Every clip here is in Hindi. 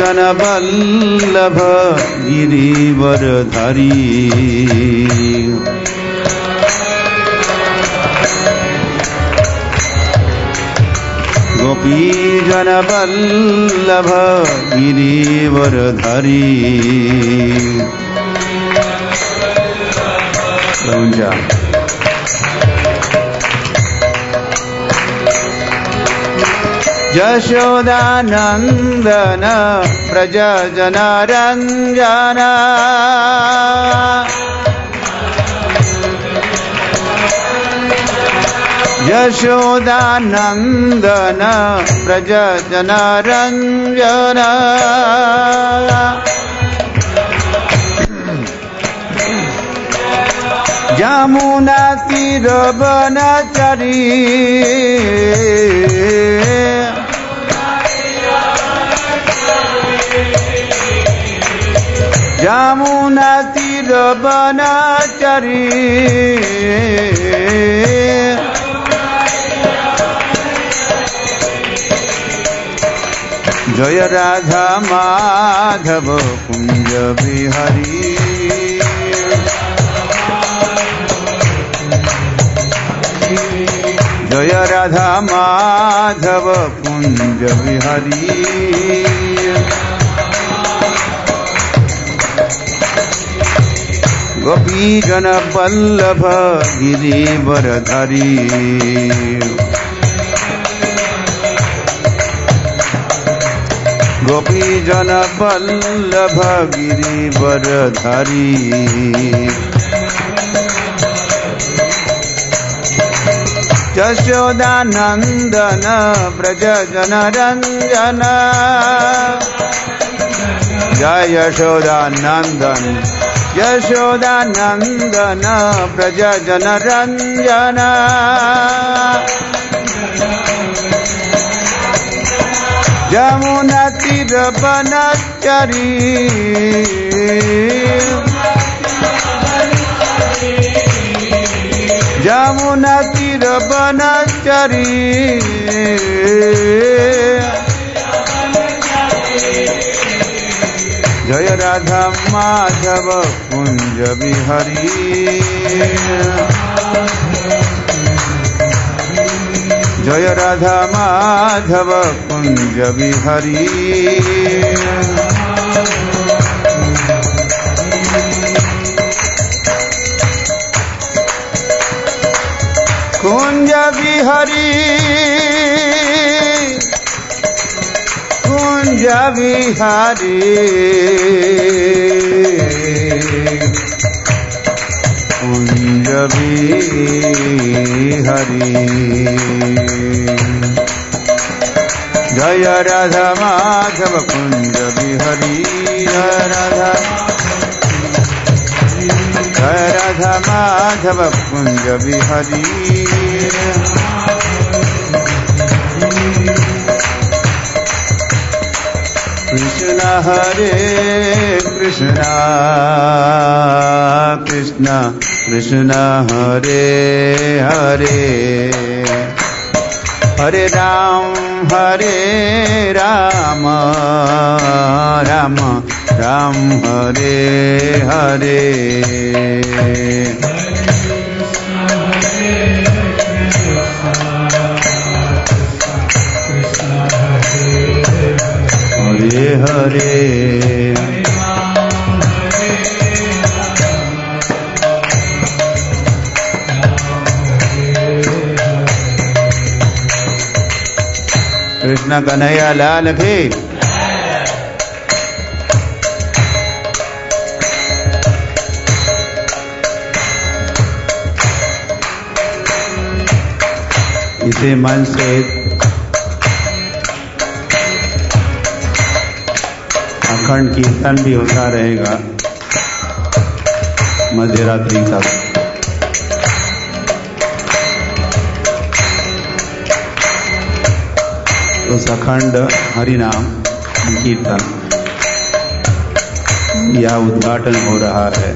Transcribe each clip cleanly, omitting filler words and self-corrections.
जन वल्लभ गिरिवरधारी गोपी जन वल्लभ गिरिवरधारी यशोदानंदन व्रज जनरंजन यशोदानंदन व्रज जनरंजन यमुना तीर वनचरी यमुना तीर वनचरी जय राधा माधव कुंज बिहारी जय राधा माधव कुंज बिहारी गोपी जन वल्लभ गिरिवरधारी गोपी जन वल्लभ गिरिवरधारी यशोदानंदन व्रज जनरंजन जय यशोदानंदन यशोदानंदन व्रज जनरंजन यमुना तीर वनचरी यमुना तीर वनचरी जय राधा माधव कुंज बिहारी जय राधा माधव कुंज बिहारी कुंज बिहारी कुंज बिहारी कुंज बिहारी जय राधा माधव कुंज बिहारी जय राधा माधव कुंज बिहारी कृष्ण हरे कृष्ण कृष्ण कृष्ण हरे हरे हरे राम राम राम हरे हरे हरे हरे कृष्ण कन्हैया लाल की इसी मन से अखंड कीर्तन भी होता रहेगा मध्यरात्रि तक। तो अखंड हरिनाम कीर्तन यह उद्घाटन हो रहा है।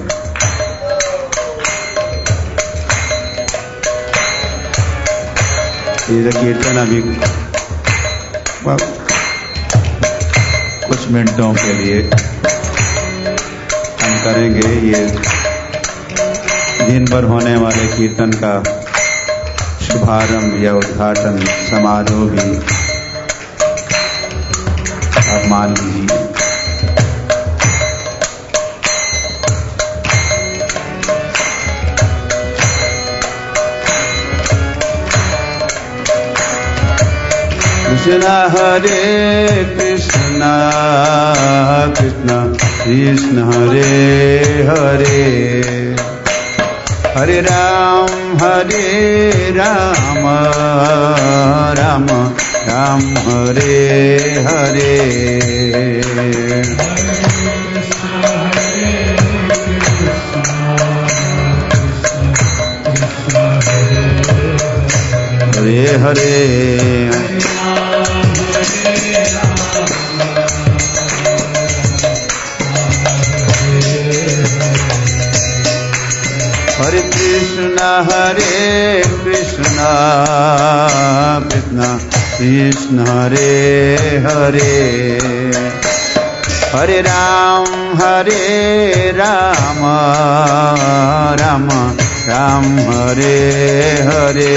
ये कीर्तन अभी कुछ मिनटों के लिए हम करेंगे ये दिन भर होने वाले कीर्तन का शुभारंभ या उद्घाटन समारोह भी आप मान लीजिए। कृष्ण हरे कृष्ण कृष्ण कृष्ण हरे हरे हरे राम राम राम हरे हरे हरे हरे हरे कृष्ण कृष्ण कृष्ण हरे हरे हरे राम राम राम हरे हरे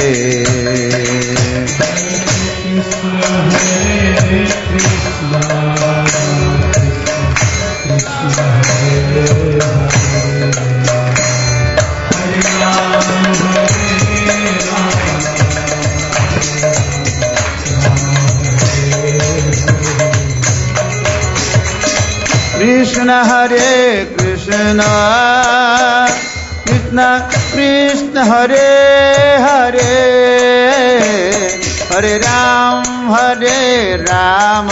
कृष्ण हरे कृष्ण कृष्ण कृष्ण हरे हरे हरे राम राम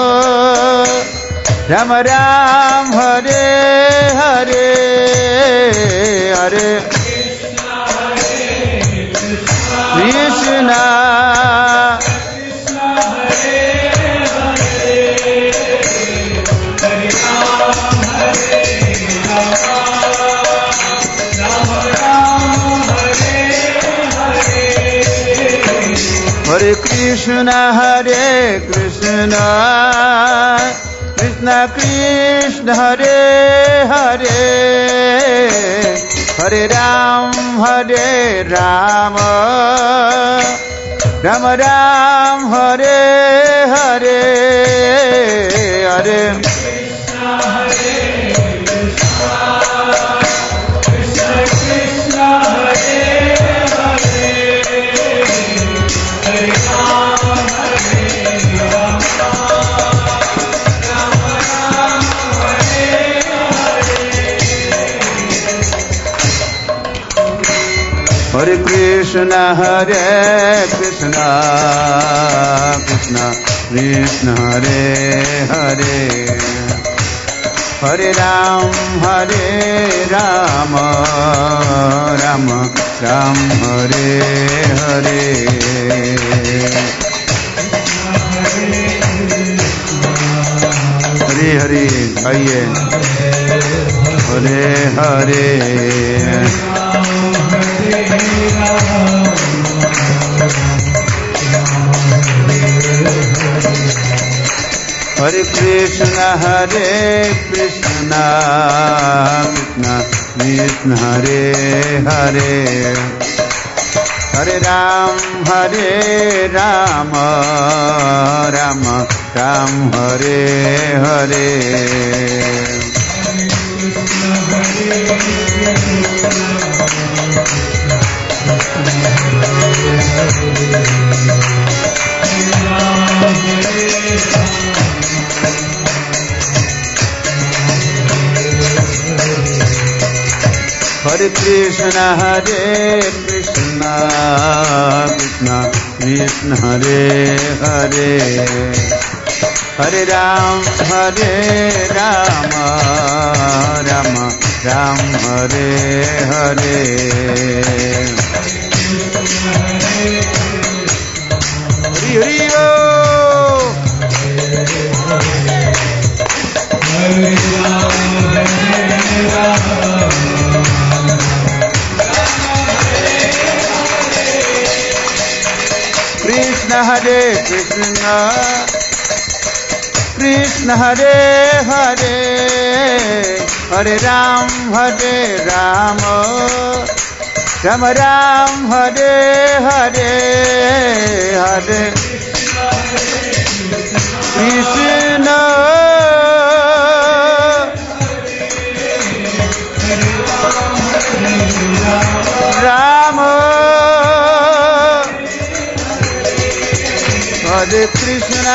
राम हरे हरे हरे कृष्ण हरे कृष्ण कृष्ण कृष्ण हरे हरे हरे राम राम हरे हरे हरे हरे कृष्ण कृष्ण कृष्ण हरे हरे हरे राम राम हरे हरे हरे हरे आइए हरे हरे हरे कृष्ण कृष्ण कृष्ण हरे हरे हरे राम राम हरे हरे हरे कृष्ण कृष्ण कृष्ण हरे हरे हरे राम राम हरे हरे हरि हरि कृष्ण हरे कृष्ण कृष्ण हरे हरे हरे राम राम राम हरे हरे हरे कृष्ण राम हरे कृष्ण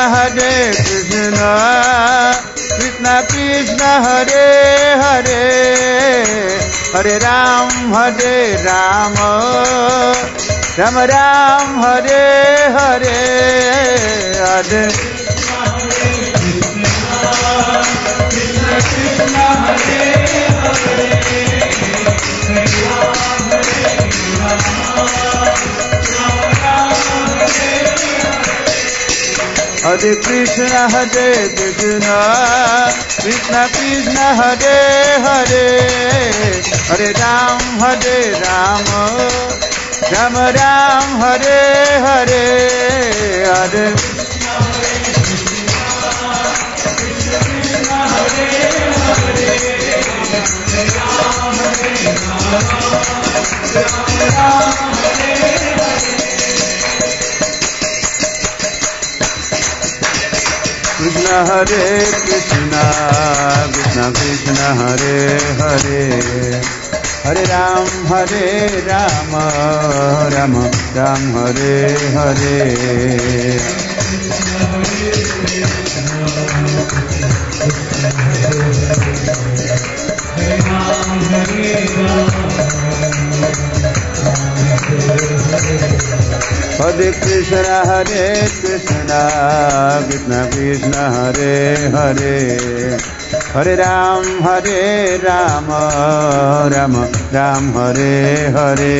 कृष्ण कृष्ण हरे हरे हरे राम राम राम हरे हरे हरे हरे कृष्ण कृष्ण कृष्ण हरे हरे हरे राम राम राम हरे हरे हरे कृष्ण हरे कृष्ण कृष्ण कृष्ण हरे हरे हरे राम राम राम हरे हरे हरे कृष्ण कृष्ण कृष्ण हरे हरे हरे राम राम राम हरे हरे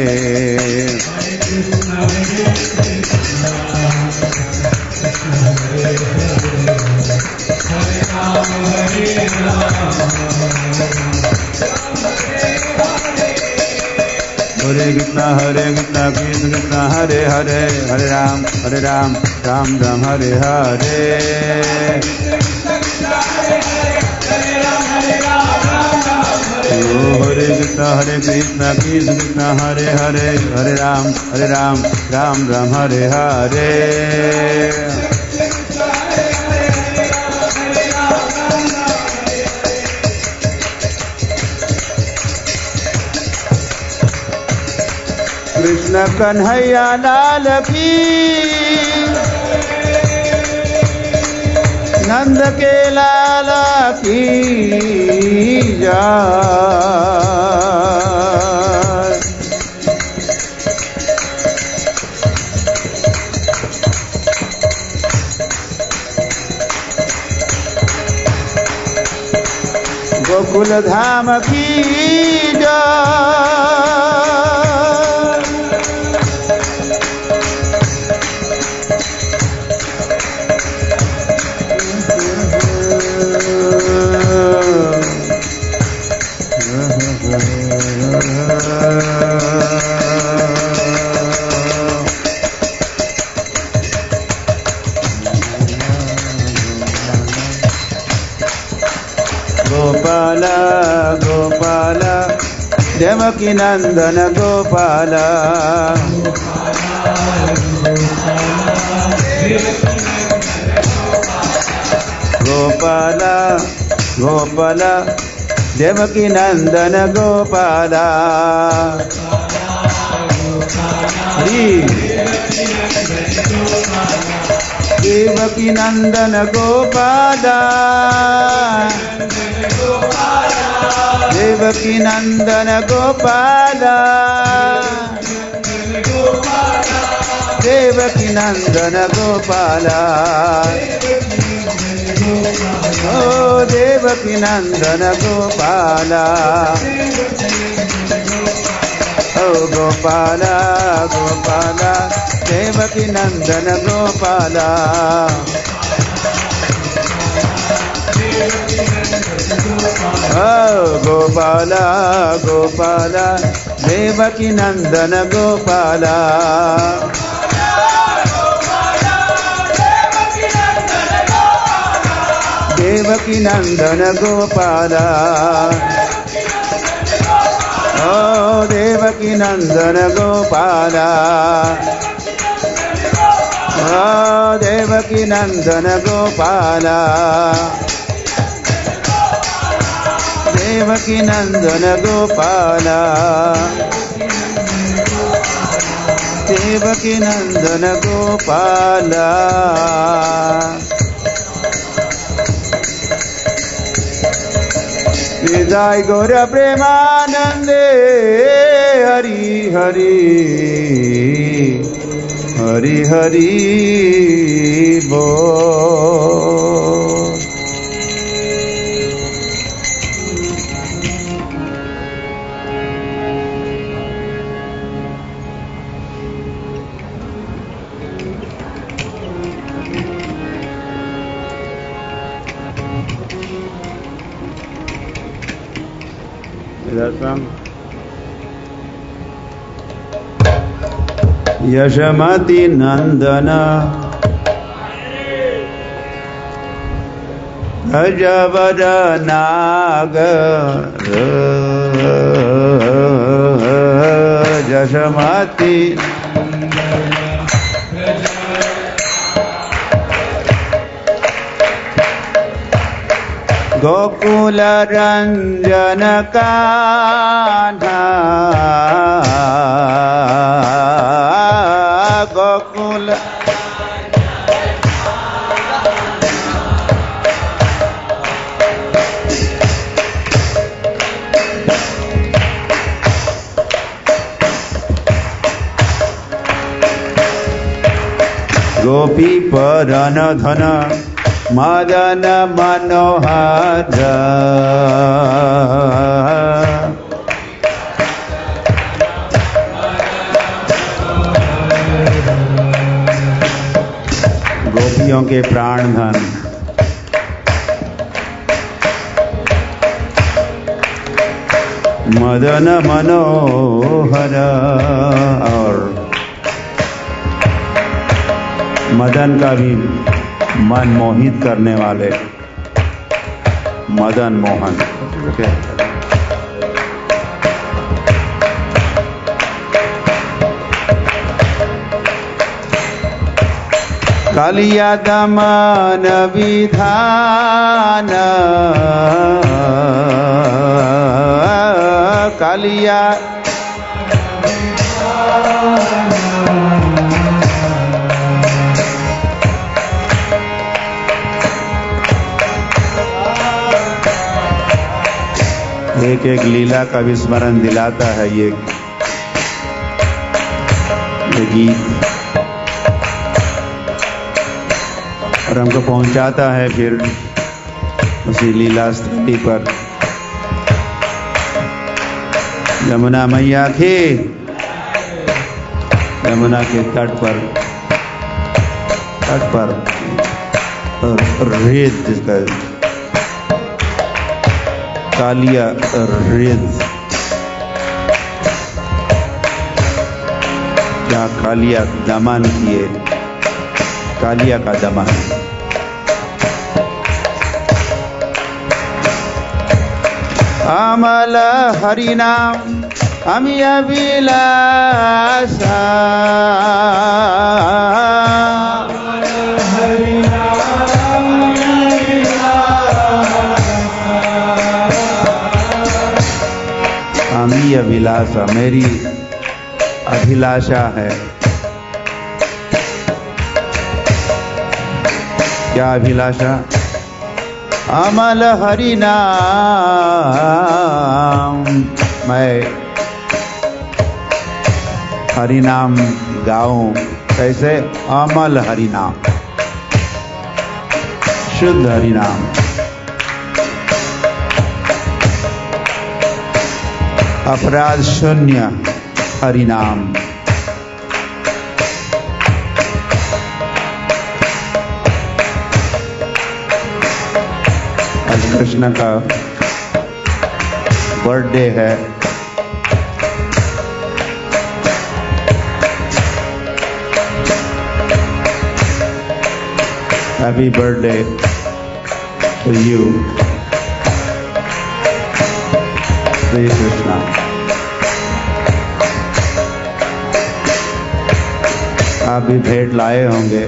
हरे कृष्ण कृष्ण कृष्ण हरे हरे हरे राम राम राम हरे हरे हरे कृष्ण कृष्ण कृष्ण हरे हरे हरे राम राम हरे हरे कृष्ण कन्हैया लाल की नंद के लाला की जय। गोकुल धाम की जय। गोपाल गोपाल देवकी नंदन गोपाल गोपाल गोपाल देवकी नंदन गोपाल देवकी नंदन गोपाल देवकी नंदन गोपाल देवकी नंदन गोपाल ओ देवकी नंदन गोपाल ओ गोपाल गोपाल देवकी नंदन गोपाल ओ गोपाल गोपाल देवकी नंदन गोपाल देवकी नंदन गोपाला ओ देवकी नंदन गोपाला ओ देवकी नंदन गोपाला देवकी नंदन गोपाला देवकी नंदन गोपाला विदाय गौर प्रेमानंदे हरि हरि हरि हरि बोल। यशमति नंदन अजबर नागर यशमति गोकुल रंजन कान्हा गोकुल गोपी परन धन मदन मनोहर गोपियों के प्राण धन मदन मनोहर और मदन का भी मन मोहित करने वाले मदन मोहन। कालिया दमन विधान कालिया एक एक लीला का विस्मरण दिलाता है ये गीत और हमको पहुंचाता है फिर उसी लीला स्थली पर। यमुना मैया के यमुना के तट पर रेत जिसका कालिया रेत क्या कालिया दमन किए कालिया का दमन। अमल हरि नाम अमिय विलासा अमीय विलासा मेरी अभिलाषा है। क्या अभिलाषा? अमल हरि नाम मैं हरि नाम गाऊं। कैसे? अमल हरि नाम शुद्ध हरि नाम अपराध शून्य हरि नाम। आज कृष्ण का बर्थडे है। Happy birthday to you, Sri Krishna. आप भी भेंट लाए होंगे,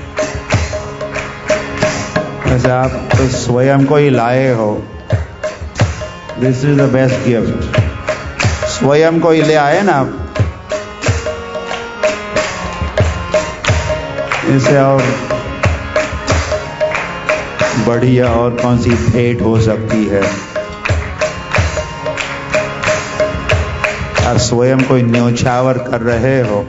वैसे आप तो स्वयं को ही लाए हो। This is the best gift. स्वयं को ही ले आए ना आप, इससे और बढ़िया और कौन सी भेंट हो सकती है। आप स्वयं को न्योछावर कर रहे हो।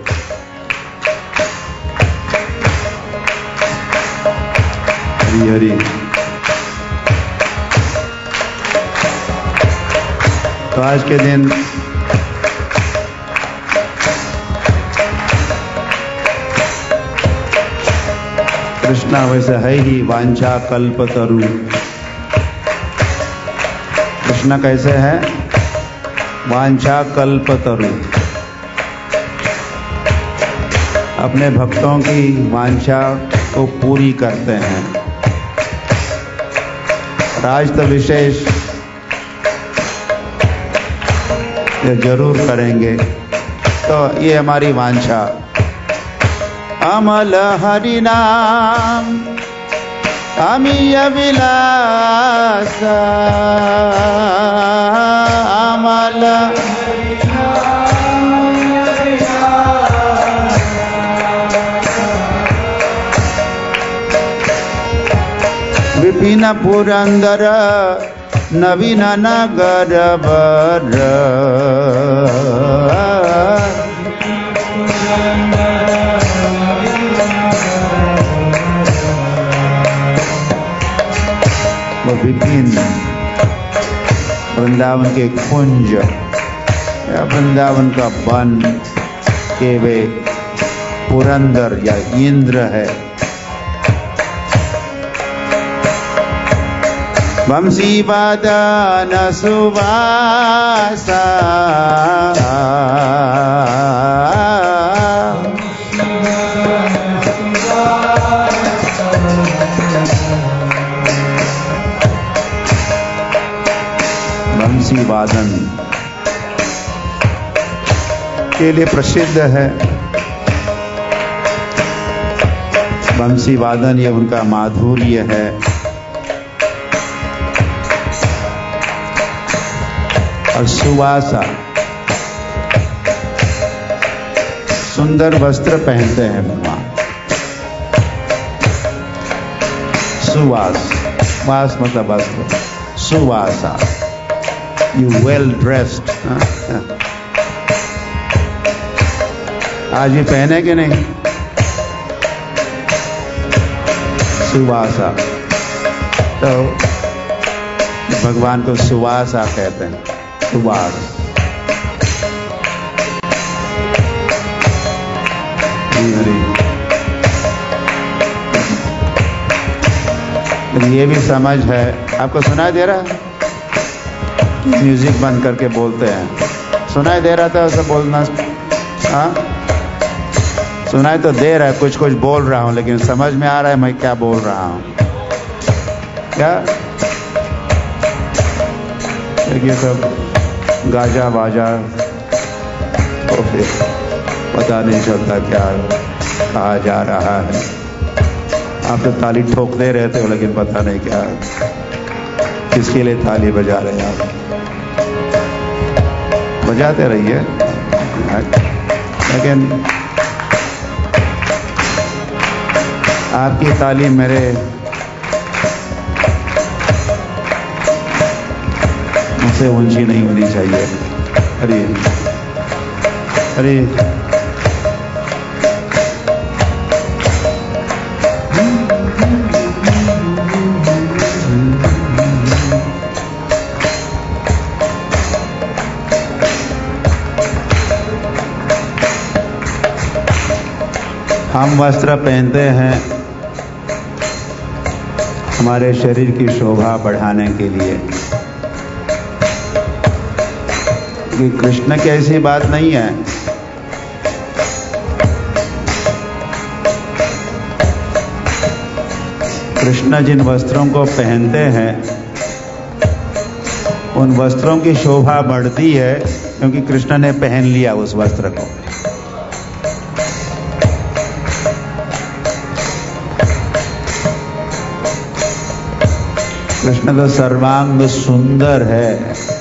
हरि हरि। तो आज के दिन कृष्णा वैसे है ही वांछा कल्पतरु। कृष्णा कैसे है? वांछा कल्पतरु। अपने भक्तों की वांछा को पूरी करते हैं। आज तो विशेष ये जरूर करेंगे। तो ये हमारी वांछा। अमल हरि नाम अमीय विलास, अमल विपिन पुरंदर नवीन नगर बर, वो विपिन वृंदावन के कुंज या वृंदावन का वन के वे पुरंदर या इंद्र है। वंशी वादन सुवासा, वंशी वादन के लिए प्रसिद्ध है। वंशी वादन ये उनका माधुर्य है। और सुवासा, सुंदर वस्त्र पहनते हैं भगवान। सुवास, वास मतलब वस्त्र, सुवासा, यू वेल ड्रेस्ड। आज ये पहने कि नहीं? सुवासा। तो भगवान को सुवासा कहते हैं। सुवास। ये भी समझ है। आपको सुनाई दे रहा है? म्यूजिक बंद करके बोलते हैं। सुनाई दे रहा था उसे बोलना? हाँ, सुनाई तो दे रहा है, कुछ कुछ बोल रहा हूं, लेकिन समझ में आ रहा है मैं क्या बोल रहा हूं क्या? ये सब गाजा बाजा तो फिर पता नहीं चलता क्या कहा जा रहा है। आप तो ताली ठोकते रहते हो, लेकिन पता नहीं क्या किसके लिए ताली बजा रहे हैं। आप बजाते रहिए, लेकिन आपकी ताली मेरे मुझसे ऊंची नहीं होनी चाहिए। अरे अरे हम वस्त्र पहनते हैं हमारे शरीर की शोभा बढ़ाने के लिए। कि कृष्ण की ऐसी बात नहीं है। कृष्ण जिन वस्त्रों को पहनते हैं उन वस्त्रों की शोभा बढ़ती है क्योंकि कृष्ण ने पहन लिया उस वस्त्र को। कृष्ण का सर्वांग सुंदर है।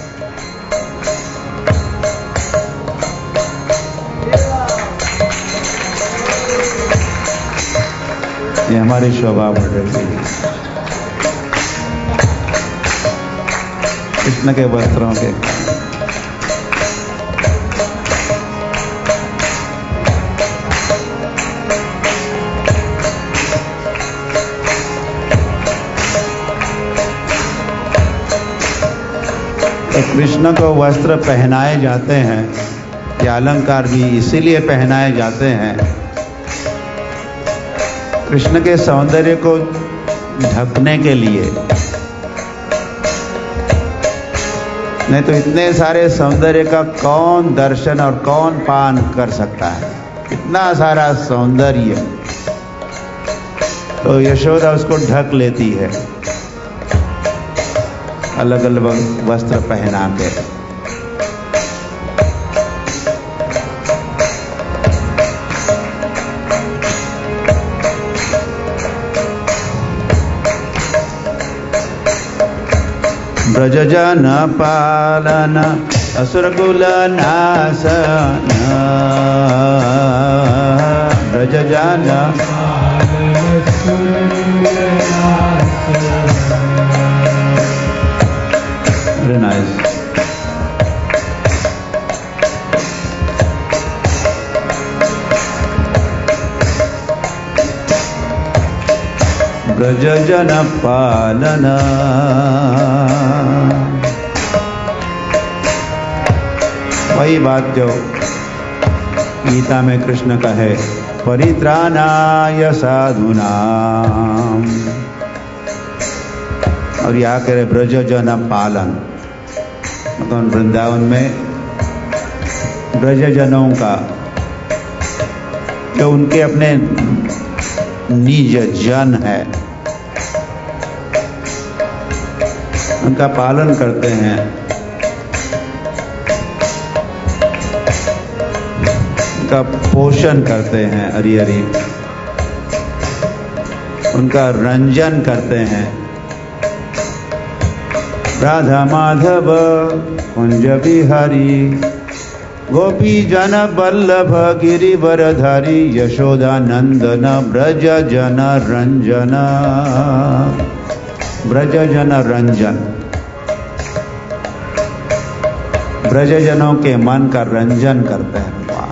ये हमारी शोभा बढ़ रही है कृष्ण के वस्त्रों के। तो कृष्ण को वस्त्र पहनाए जाते हैं, ये अलंकार भी इसीलिए पहनाए जाते हैं कृष्ण के सौंदर्य को ढकने के लिए। नहीं तो इतने सारे सौंदर्य का कौन दर्शन और कौन पान कर सकता है, इतना सारा सौंदर्य। तो यशोदा उसको ढक लेती है अलग अलग वस्त्र पहना के। ब्रजजन पालन असुरकुल नाशन, ब्रजजन very nice. ब्रजजन पालना, वही बात जो गीता में कृष्ण कहे, परित्राणाय साधूनाम, और यहाँ करे ब्रजजन पालन। मतलब वृंदावन में ब्रजजनों का, जो उनके अपने निज जन है, उनका पालन करते हैं, उनका पोषण करते हैं, हरि हरि, उनका रंजन करते हैं। राधा माधव कुंज बिहारी, गोपी जन बल्लभ गिरिवरधारी, यशोदा नंदन ब्रज जन रंजन, ब्रज जन रंजन, ब्रजजनों के मन का रंजन करते हैं भगवान।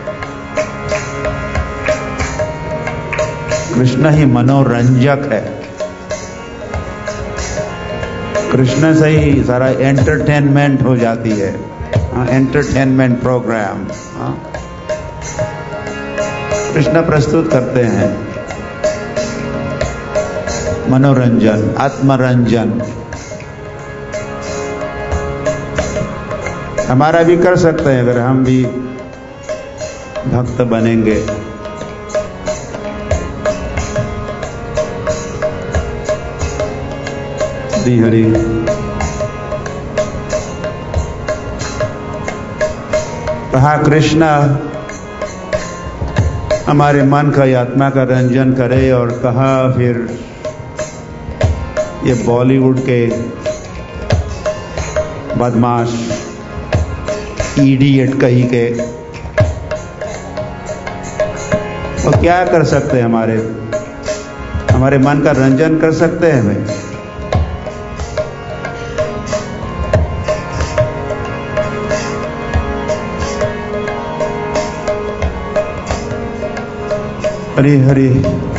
कृष्ण ही मनोरंजक है। कृष्ण से ही सारा एंटरटेनमेंट हो जाती है, एंटरटेनमेंट प्रोग्राम कृष्ण प्रस्तुत करते हैं। मनोरंजन, आत्मरंजन हमारा भी कर सकते हैं अगर हम भी भक्त बनेंगे। हरि हरि। कहा कृष्ण हमारे मन का, आत्मा का रंजन करे, और कहा फिर ये बॉलीवुड के बदमाश इडियट कहीं के, वो क्या कर सकते हैं, हमारे मन का रंजन कर सकते हैं भाई। हरि हरि।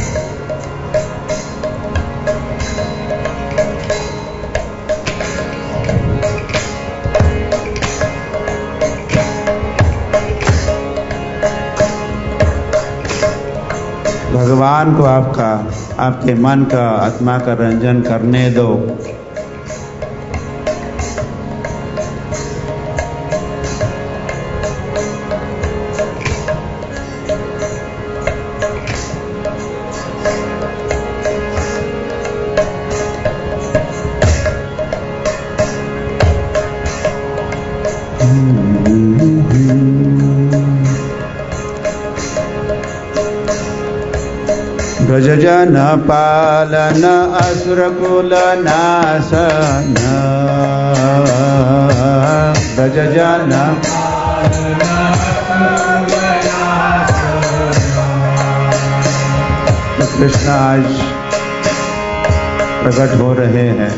भगवान को आपके मन का, आत्मा का रंजन करने दो। ब्रजजन पालन असुर कुल नाशन, ब्रजजन कृष्ण आज प्रकट हो रहे हैं।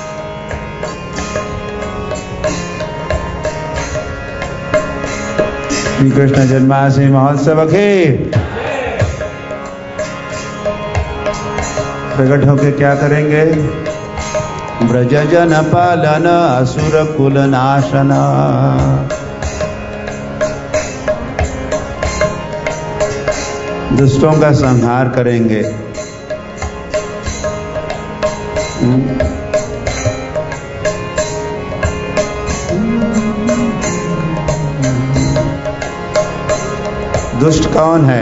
श्री कृष्ण जन्माष्टमी महोत्सव के प्रकट होके क्या करेंगे? ब्रजजन पालन असुर कुल नाशन, दुष्टों का संहार करेंगे। दुष्ट कौन है?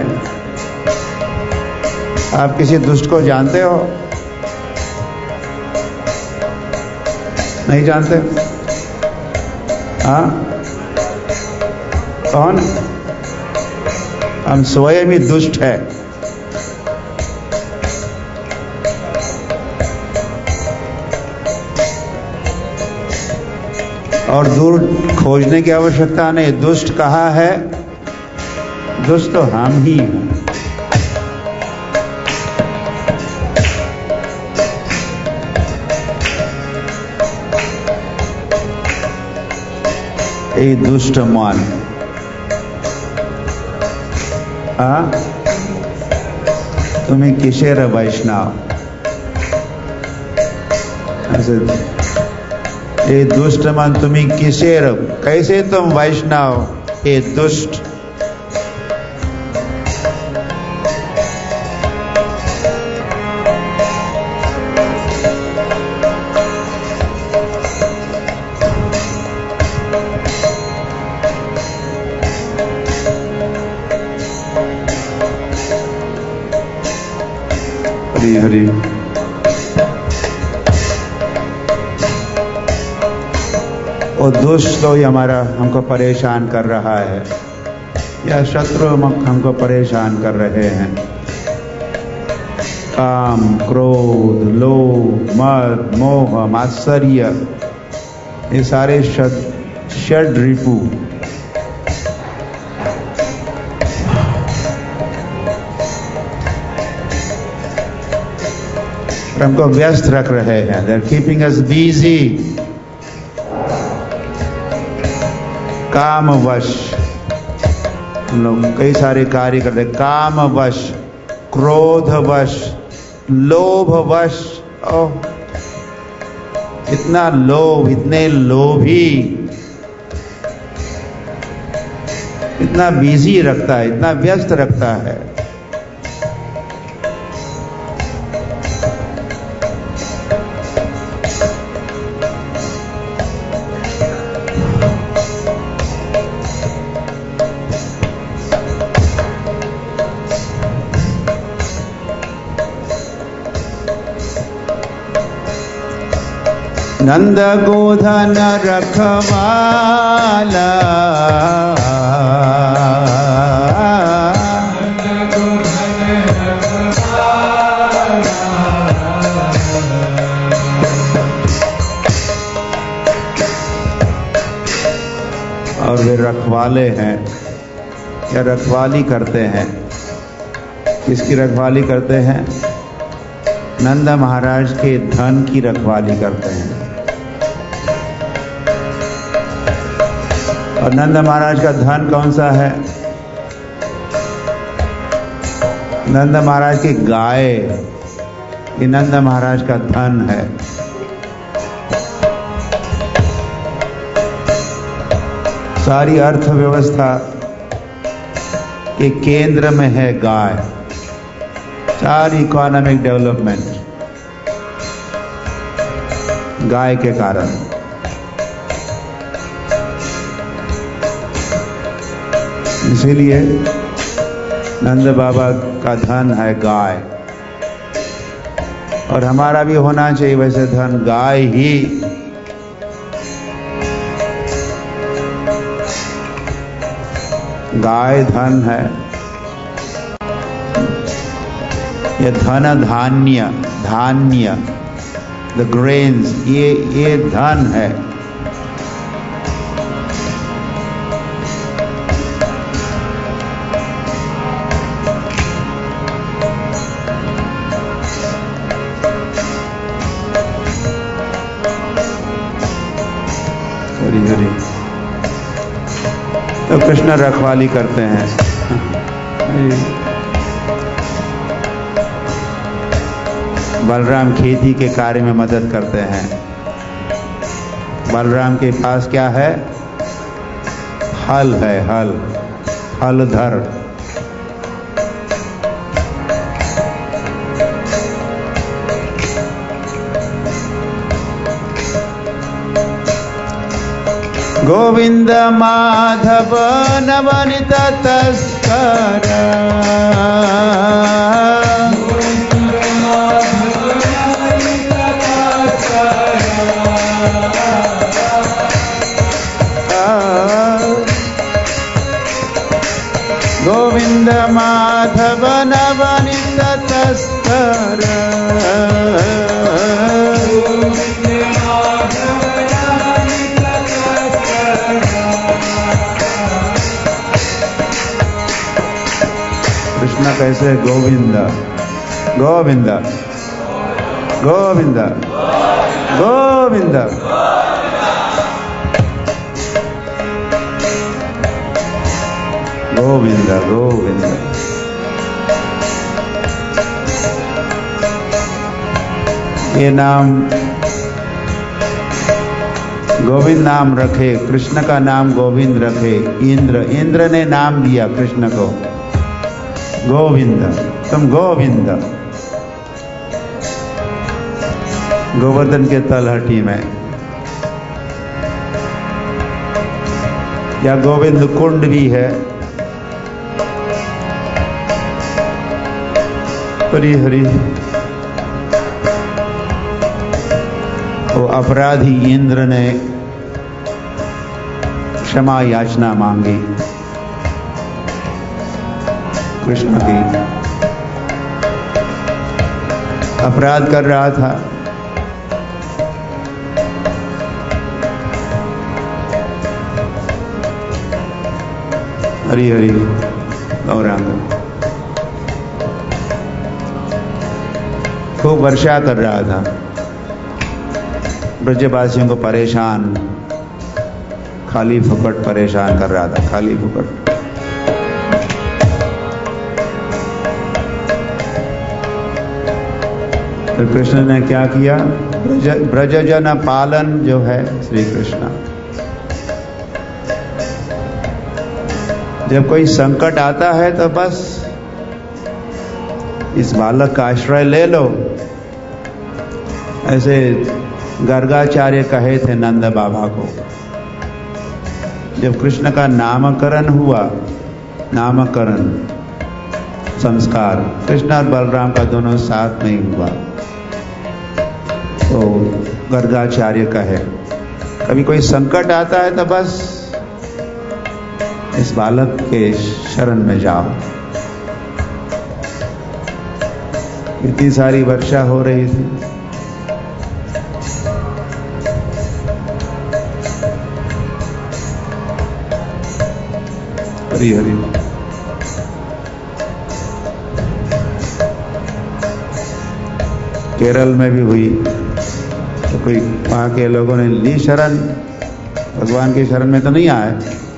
आप किसी दुष्ट को जानते हो? नहीं जानते? हाँ, कौन? हम स्वयं ही दुष्ट है। और दूर खोजने की आवश्यकता नहीं। दुष्ट कहाँ है? दुष्ट तो हम ही हैं। ए दुष्ट मन, तुम्हें किशोर वैष्णव, ए दुष्ट मन तुम्हें किशोर, कैसे तुम वैष्णव? ए दुष्ट, हरि हरि। और दुष्ट तो ही हमको परेशान कर रहा है, या शत्रु हमको परेशान कर रहे हैं। काम, क्रोध, लोभ, मद, मोह, मात्सर्य, ये सारे षड रिपु हमको व्यस्त रख रहे हैं। They're keeping us busy। कामवश हम लोग कई सारे कार्य करते हैं। कामवश, क्रोधवश, लोभवश। ओह, इतना लोभ, इतने लोभी, इतना बिजी रखता है, इतना व्यस्त रखता है। नंद गोधन रखवाला, और वे रखवाले हैं या रखवाली करते हैं। किसकी रखवाली करते हैं? नंद महाराज के धन की रखवाली करते हैं। और नंद महाराज का धन कौन सा है? नंद महाराज की गाय, ये नंद महाराज का धन है। सारी अर्थव्यवस्था के केंद्र में है गाय। सारी इकोनॉमिक डेवलपमेंट गाय के कारण। इसीलिए नंद बाबा का धन है गाय, और हमारा भी होना चाहिए वैसे धन गाय ही। गाय धन है, ये धन धान्य, धान्य, द ग्रेन्स, ये धन है। हरी हरी। तो कृष्ण रखवाली करते हैं। बलराम खेती के कार्य में मदद करते हैं। बलराम के पास क्या है? हल है, हल, हलधर। गोविंद माधव नवनीत तस्कर, गोविंद माधव नवनीत तस्कर, कृष्ण कैसे? गोविंद गोविंद गोविंद गोविंद। गोविंद गोविंद। ये नाम गोविंद नाम रखे, कृष्ण का नाम गोविंद रखे। इंद्र ने नाम दिया कृष्ण को, गोविंद, तुम गोविंद। गोवर्धन के तलहटी में या गोविंद कुंड भी है। हरि हरि। वो अपराधी इंद्र ने क्षमा याचना मांगी कृष्ण की। अपराध कर रहा था, हरि हरि गौरांग। खूब वर्षा कर रहा था, ब्रजवासियों को परेशान, खाली फुकट परेशान कर रहा था, खाली फुकट। तो कृष्ण ने क्या किया? ब्रजजन पालन जो है श्री कृष्ण। जब कोई संकट आता है तो बस इस बालक का आश्रय ले लो। ऐसे गर्गाचार्य कहे थे नंद बाबा को। जब कृष्ण का नामकरण हुआ, नामकरण संस्कार कृष्ण और बलराम का दोनों साथ में हुआ, तो गर्गाचार्य कहे कभी कोई संकट आता है तो बस इस बालक के शरण में जाओ। इतनी सारी वर्षा हो रही थी, हरि हरि। केरल में भी हुई, तो कोई वहां के लोगों ने ली शरण, भगवान की शरण में तो नहीं आए,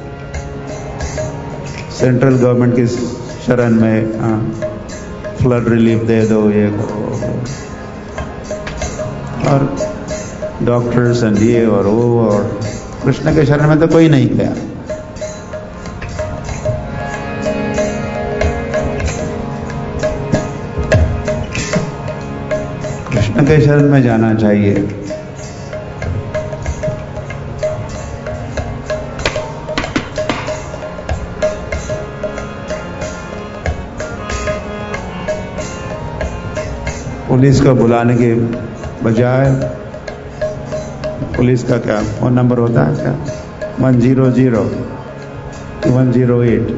सेंट्रल गवर्नमेंट की शरण में फ्लड रिलीफ दे दो, ये करो, और डॉक्टर्स एंड ये और वो, और कृष्ण के शरण में तो कोई नहीं गया। कृष्ण के शरण में जाना चाहिए। पुलिस को बुलाने के बजाय, पुलिस का क्या फोन नंबर होता है क्या? 100, 108।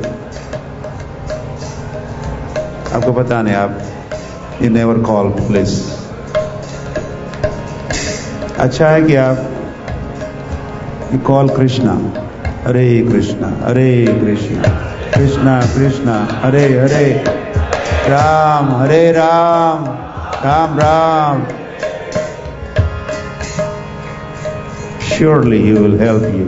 आपको पता नहीं, आप यू नेवर कॉल पुलिस। अच्छा है कि आप call Krishna, Hare Krishna Hare Krishna Krishna Krishna Hare Hare, Ram Hare Ram Ram Ram. Surely he will help you.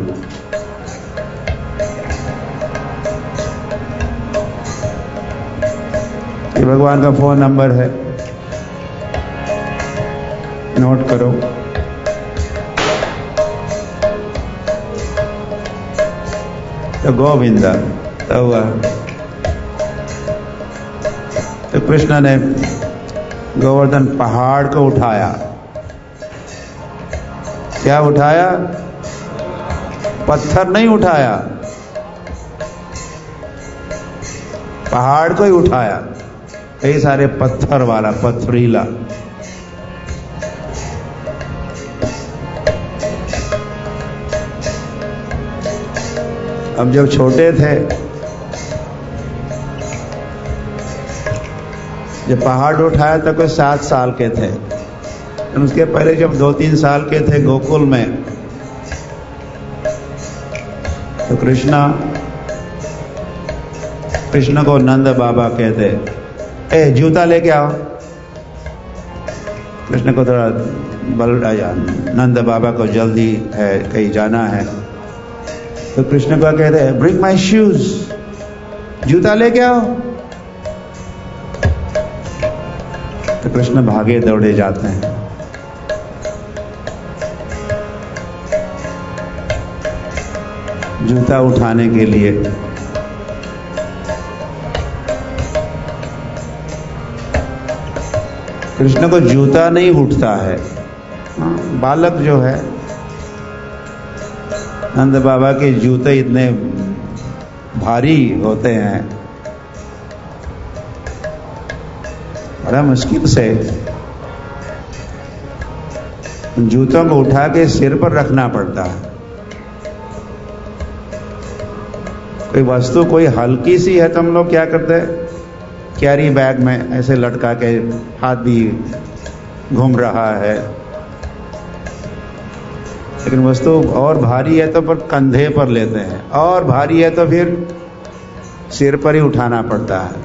ये भगवान का फोन नंबर है, नोट करो। तो गोविंदा तो हुआ। तो कृष्ण ने गोवर्धन पहाड़ को उठाया। क्या उठाया? पत्थर नहीं उठाया, पहाड़ को ही उठाया। कई सारे पत्थर वाला, पथरीला। अब जब छोटे थे, जब पहाड़ उठाया तो कोई 7 साल के थे। उसके पहले जब 2-3 साल के थे गोकुल में, तो कृष्ण को नंद बाबा कहते, ए जूता लेके आओ। कृष्ण को थोड़ा बल आया, नंद बाबा को जल्दी है, कहीं जाना है। तो कृष्ण को कहते, ब्रिंग माई शूज, जूता लेके आओ। तो कृष्ण भागे दौड़े जाते हैं। जूता उठाने के लिए। कृष्ण को जूता नहीं उठता है। बालक जो है, नंद बाबा के जूते इतने भारी होते हैं, बड़ा मुश्किल से जूतों को उठा के सिर पर रखना पड़ता है। कोई वस्तु कोई हल्की सी है तो हम लोग क्या करते हैं, कैरी बैग में ऐसे लटका के, हाथ भी घूम रहा है। लेकिन वस्तु और भारी है तो पर कंधे पर लेते हैं, और भारी है तो फिर सिर पर ही उठाना पड़ता है।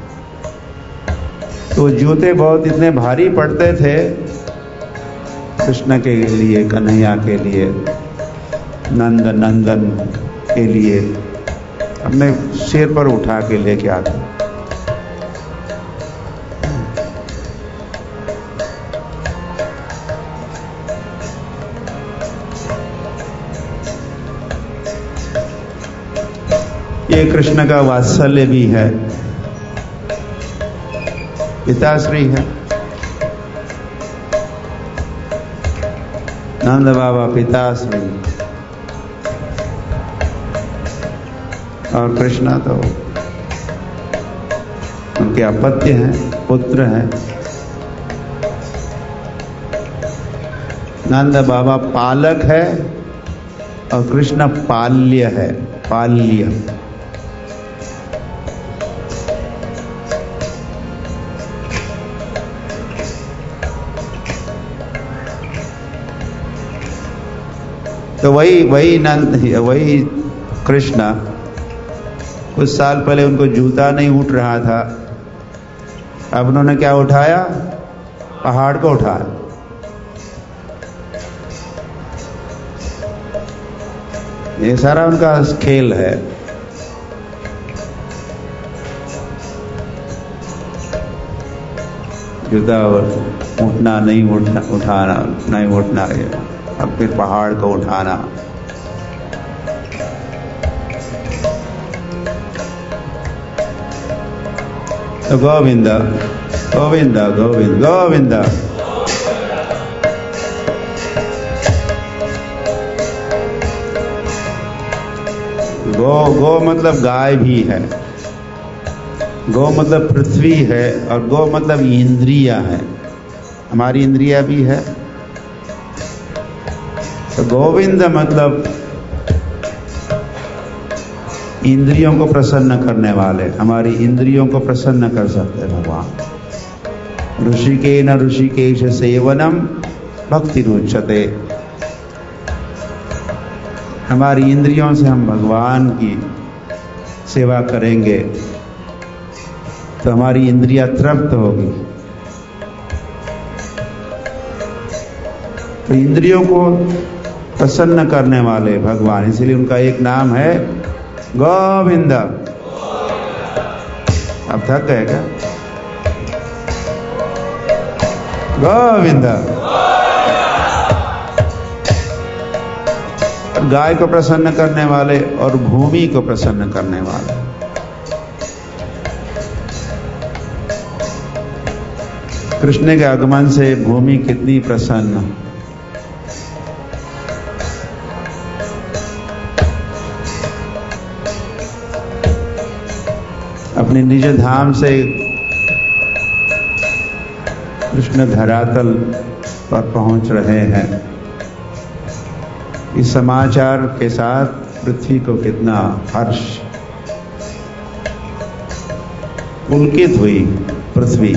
तो जूते बहुत इतने भारी पड़ते थे कृष्ण के लिए, कन्हैया के लिए, नंदन के लिए। अपने सिर पर उठा के लेके आते। ये कृष्ण का वात्सल्य भी है, पिताश्री है। नंद बाबा पिताश्री और कृष्णा तो उनके अपत्य हैं, पुत्र हैं। नंद बाबा पालक है और कृष्ण पाल्य है, पाल्य। तो वही कृष्ण कुछ साल पहले उनको जूता नहीं उठ रहा था, अब उन्होंने क्या उठाया? पहाड़ को उठाया। ये सारा उनका खेल है। जूता उठना नहीं उठना, उठाना नहीं उठना, अब फिर पहाड़ को उठाना। तो गोविंदा गोविंदा गोविंद गोविंदा। गो मतलब गाय भी है, गो मतलब पृथ्वी है, और गो मतलब इंद्रिया है, हमारी इंद्रिया भी है। तो गोविंद मतलब इंद्रियों को प्रसन्न करने वाले, हमारी इंद्रियों को प्रसन्न कर सकते भगवान। ऋषिकेन ऋषिकेश सेवनम भक्ति रुच्यते। हमारी इंद्रियों से हम भगवान की सेवा करेंगे तो हमारी इंद्रियां तृप्त होगी। तो इंद्रियों को प्रसन्न करने वाले भगवान, इसलिए उनका एक नाम है गोविंद। अब थक गए क्या? गोविंद। गाय को प्रसन्न करने वाले और भूमि को प्रसन्न करने वाले। कृष्ण के आगमन से भूमि कितनी प्रसन्न। अपने निज धाम से कृष्ण धरातल पर पहुंच रहे हैं। इस समाचार के साथ पृथ्वी को कितना हर्ष, पुलकित हुई पृथ्वी।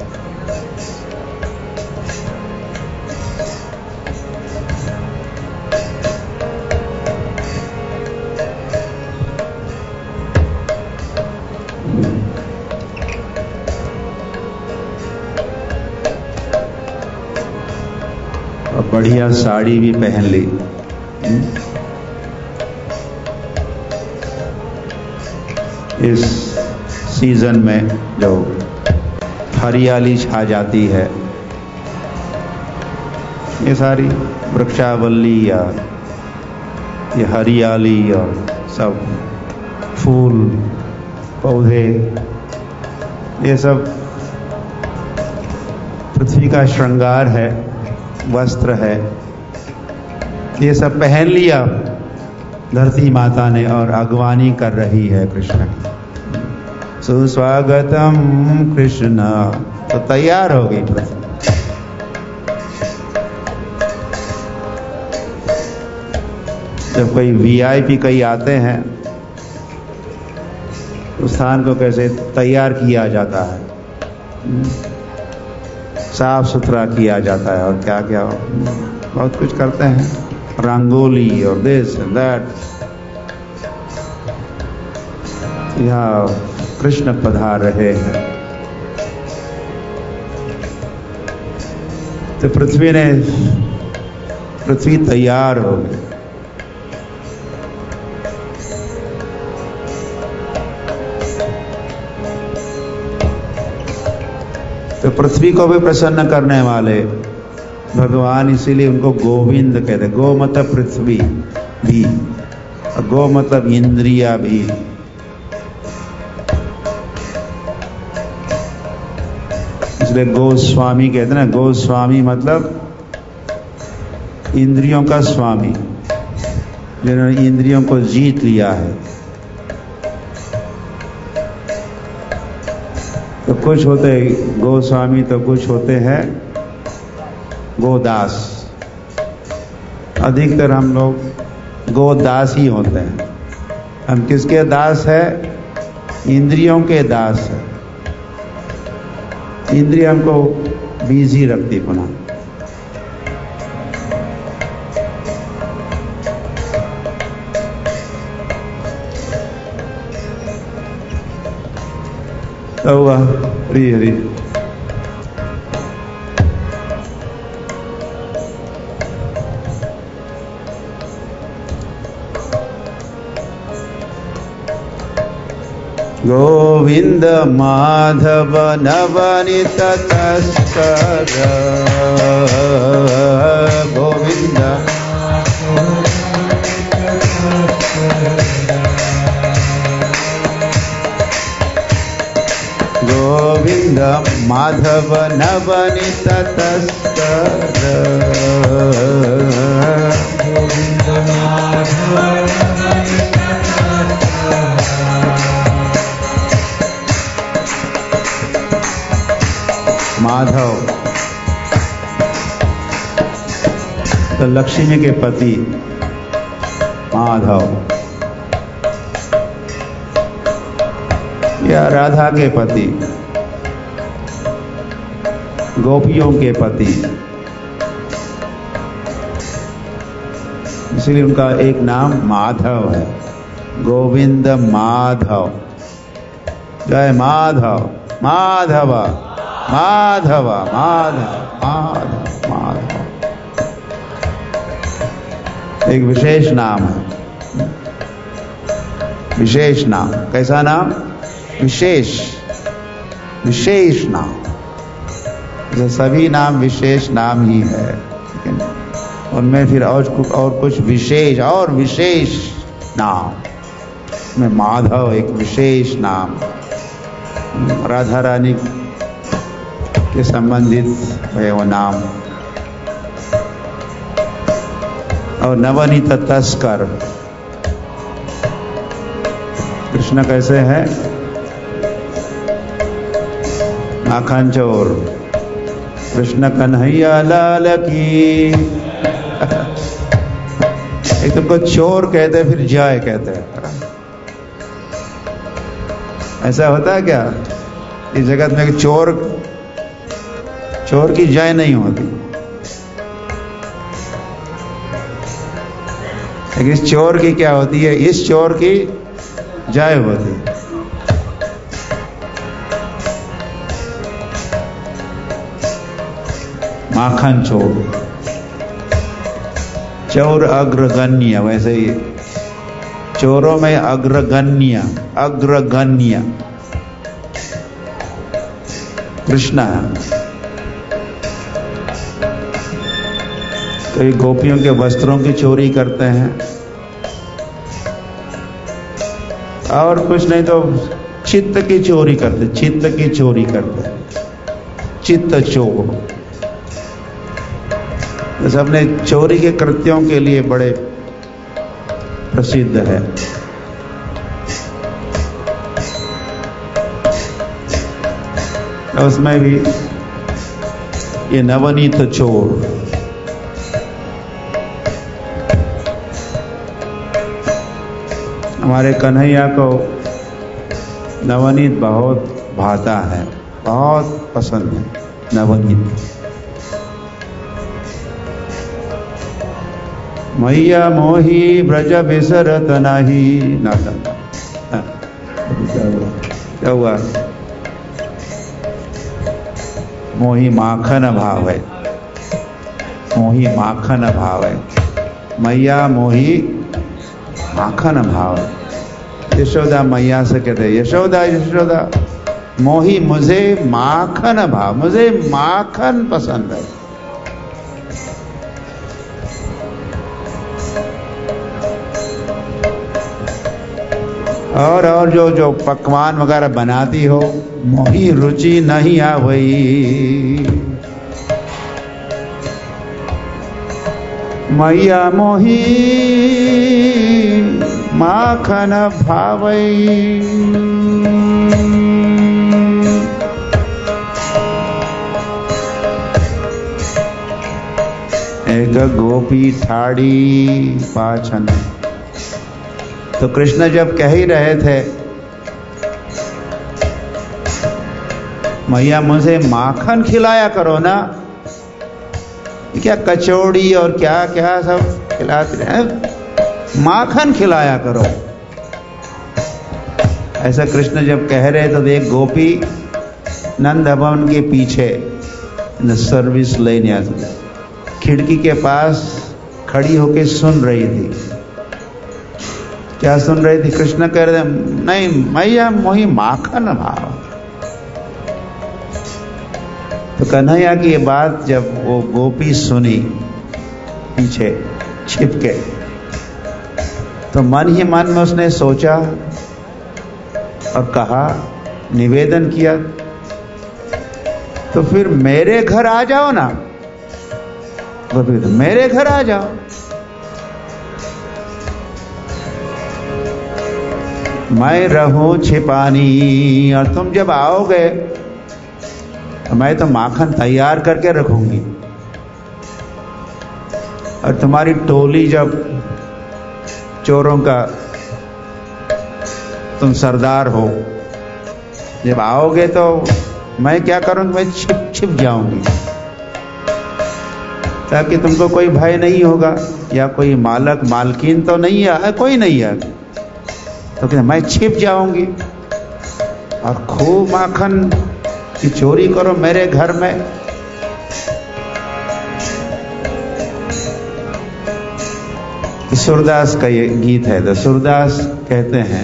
और बढ़िया साड़ी भी पहन ली। इस सीजन में जो हरियाली छा जाती है, ये सारी वृक्षावल्ली या ये हरियाली और सब फूल पौधे, ये सब पृथ्वी का श्रृंगार है, वस्त्र है। ये सब पहन लिया धरती माता ने और अगवानी कर रही है कृष्ण की। सुस्वागतम कृष्ण, तो तैयार हो गई पृथ्वी। जब कोई वीआईपी कहीं आते हैं तो स्थान को कैसे तैयार किया जाता है, साफ सुथरा किया जाता है और क्या क्या बहुत कुछ करते हैं, रंगोली और दिस एंड दैट। यहाँ कृष्ण पधार रहे हैं तो पृथ्वी तैयार हो गई। तो पृथ्वी को भी प्रसन्न करने वाले भगवान, इसीलिए उनको गोविंद कहते। गो मतलब पृथ्वी भी, और गो मतलब इंद्रिया भी। इसलिए गोस्वामी कहते ना, गोस्वामी मतलब इंद्रियों का स्वामी, जिन्होंने इंद्रियों को जीत लिया है। तो कुछ होते गोस्वामी, तो कुछ होते हैं गोदास। अधिकतर हम लोग गोदास ही होते हैं। हम किसके दास है? इंद्रियों के दास है। इंद्रिय हमको बिजी रखती पुनः। हरि हरि। गोविंद माधव नवनीत तस्कर, गोविंद गोविंद माधव नवनीत तस्कर, गोविंद माधव तो लक्ष्मी के पति माधव। या राधा के पति, गोपियों के पति, इसलिए उनका एक नाम माधव है, गोविंद माधव। जय माधव माधव माधव माधव माधव माधव। एक विशेष नाम है, विशेष नाम। कैसा नाम? विशेष, विशेष नाम। जो सभी नाम विशेष नाम ही है, लेकिन उनमें फिर और कुछ विशेष और विशेष नाम में माधव एक विशेष नाम। राधा रानी के संबंधित है वो नाम। और नवनीत तस्कर, कृष्ण कैसे है? माखन चोर। कृष्ण कन्हैया लाल की। एक तुमको चोर कहते फिर जय कहते हैं। ऐसा होता है क्या इस जगत में? चोर की जय नहीं होती, लेकिन इस चोर की क्या होती है? इस चोर की जय होती है। माखन चोर, चोर अग्रगण्य। वैसे ही चोरों में अग्रगण्य, अग्रगण्य कृष्ण है। कई गोपियों के वस्त्रों की चोरी करते हैं, और कुछ नहीं तो चित्त की चोरी करते, चित्त की चोरी करते, चित्त चोर। तो सबने चोरी के कृत्यों के लिए बड़े प्रसिद्ध है। उसमें भी ये नवनीत चोर। हमारे कन्हैया को नवनीत बहुत भाता है, बहुत पसंद है नवनीत। मैया मोही ब्रज बिसरत नाही। क्या हुआ? मोही माखन भाव है, मोही माखन भाव है। मैया मोही माखन भाव। यशोदा मैया से कहते हैं, यशोदा यशोदा मोही मुझे माखन भाव, मुझे माखन पसंद है। और जो पकवान वगैरह बनाती हो, मोही रुचि नहीं आवई। मैया मोही माखन भावई। एक गोपी ठाड़ी पाछन। तो कृष्ण जब कह ही रहे थे मैया मुझे माखन खिलाया करो ना, क्या कचौड़ी और क्या क्या सब खिलाते हैं, माखन खिलाया करो। ऐसा कृष्ण जब कह रहे तो एक गोपी नंद भवन के पीछे सर्विस लेने आती, खिड़की के पास खड़ी होके सुन रही थी। क्या सुन रही थी? कृष्ण कह रहे नहीं मैया मोही माखन भाव। तो कन्हैया की ये बात जब वो गोपी सुनी पीछे छिप के, तो मन ही मन में उसने सोचा और कहा, निवेदन किया, तो फिर मेरे घर आ जाओ ना, तो फिर मेरे घर आ जाओ। मैं रहूं छिपानी, और तुम जब आओगे तो मैं तो माखन तैयार करके रखूंगी, और तुम्हारी टोली जब चोरों का तुम सरदार हो, जब आओगे तो मैं क्या करूंगी, मैं छिप छिप जाऊंगी, ताकि तुमको कोई भय नहीं होगा, या कोई मालक मालकिन तो नहीं है, कोई नहीं है, तो क्या मैं छिप जाऊंगी और खूब माखन की चोरी करो मेरे घर में। सूरदास का ये गीत है। तो सूरदास कहते हैं,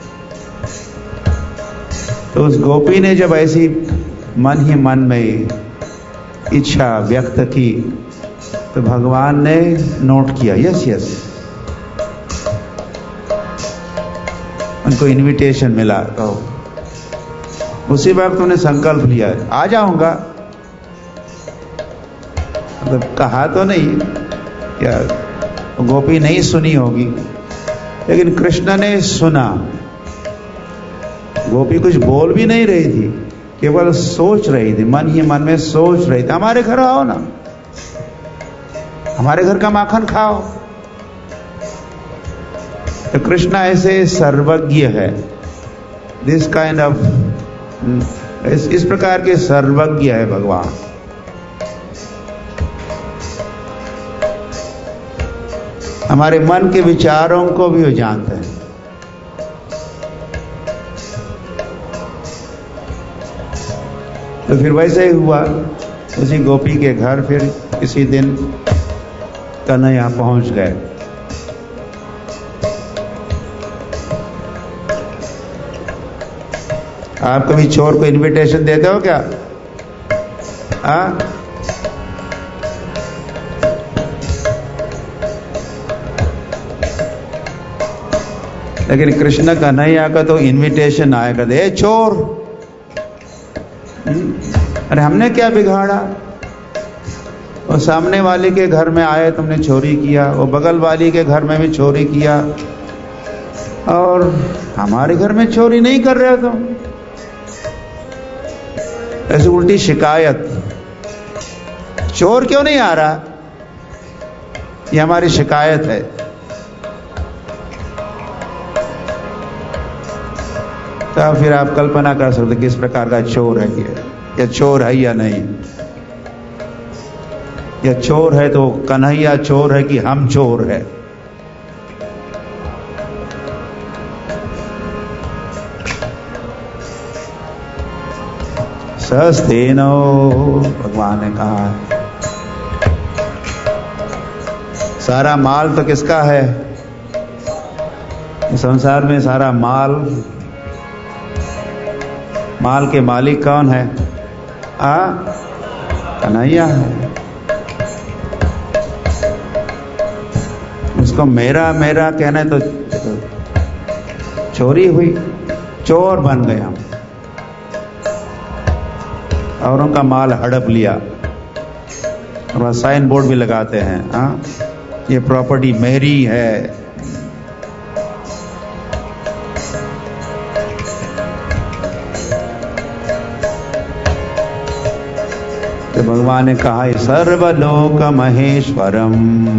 तो उस गोपी ने जब ऐसी मन ही मन में इच्छा व्यक्त की तो भगवान ने नोट किया, यस यस, उनको इनविटेशन मिला। तो उसी वक्त उन्होंने संकल्प लिया, आ जाऊंगा। मतलब कहा तो नहीं, क्या गोपी नहीं सुनी होगी, लेकिन कृष्ण ने सुना। गोपी कुछ बोल भी नहीं रही थी, केवल सोच रही थी, मन ही मन में सोच रही थी, हमारे घर आओ ना, हमारे घर का माखन खाओ। तो कृष्ण ऐसे सर्वज्ञ है, दिस काइंड ऑफ, इस प्रकार के सर्वज्ञ है भगवान। हमारे मन के विचारों को भी वो जानते हैं। तो फिर वैसे ही हुआ, उसी गोपी के घर फिर किसी दिन कन्हैया पहुंच गए। आप कभी चोर को इनविटेशन देते हो क्या? लेकिन कृष्ण कन्हैया का तो इनविटेशन आएगा, दे चोर, अरे हमने क्या बिगाड़ा? वो सामने वाले के घर में आए, तुमने चोरी किया, वो बगल वाली के घर में भी चोरी किया, और हमारे घर में चोरी नहीं कर रहे हो तुम। ऐसी उल्टी शिकायत, चोर क्यों नहीं आ रहा, ये हमारी शिकायत है। तो फिर आप कल्पना कर सकते किस प्रकार का चोर है ये, या चोर है या नहीं, या चोर है तो कन्हैया चोर है कि हम चोर है। सस्तेनो, भगवान ने कहा, सारा माल तो किसका है संसार में? सारा माल के मालिक कौन है? कन्हैया है। उसको मेरा मेरा कहना तो चोरी हुई, चोर बन गए हम, और उनका माल हड़प लिया। और साइन बोर्ड भी लगाते हैं, ये प्रॉपर्टी मेरी है। तो भगवान ने कहा, सर्वलोक महेश्वरम,